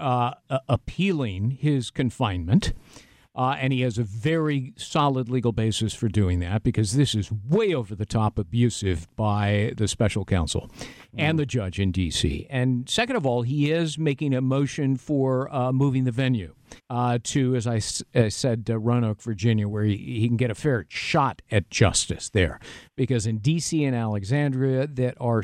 appealing his confinement. And he has a very solid legal basis for doing that, because this is way over the top abusive by the special counsel and the judge in D.C. And second of all, he is making a motion for moving the venue to, as I said, Roanoke, Virginia, where he can get a fair shot at justice there. Because in D.C. and Alexandria that are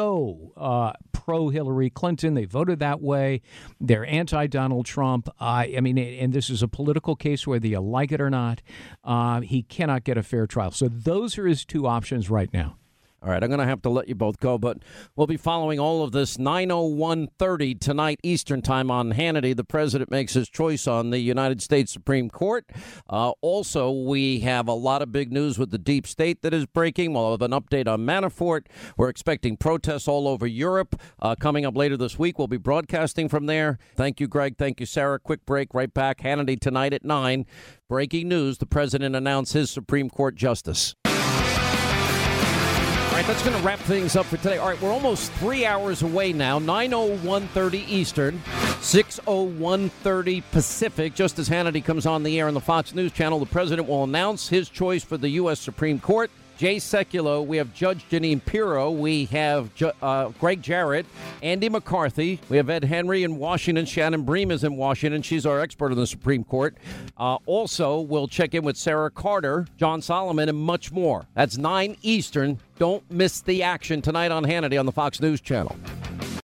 so pro-Hillary Clinton, they voted that way, they're anti-Donald Trump. And this is a political case whether you like it or not. He cannot get a fair trial. So those are his two options right now. All right, I'm going to have to let you both go, but we'll be following all of this 9:01:30 tonight Eastern time on Hannity. The president makes his choice on the United States Supreme Court. Also, we have a lot of big news with the deep state that is breaking. We'll have an update on Manafort. We're expecting protests all over Europe coming up later this week. We'll be broadcasting from there. Thank you, Greg. Thank you, Sarah. Quick break. Right back. Hannity tonight at 9. Breaking news. The president announced his Supreme Court justice. All right, that's going to wrap things up for today. All right, we're almost 3 hours away now. 9:01:30 Eastern, 6:01:30 Pacific. Just as Hannity comes on the air on the Fox News Channel, the president will announce his choice for the U.S. Supreme Court. Jay Sekulow, we have Judge Jeanine Pirro, we have Greg Jarrett, Andy McCarthy, we have Ed Henry in Washington, Shannon Bream is in Washington, she's our expert on the Supreme Court. Also, we'll check in with Sarah Carter, John Solomon, and much more. That's 9 Eastern. Don't miss the action tonight on Hannity on the Fox News Channel.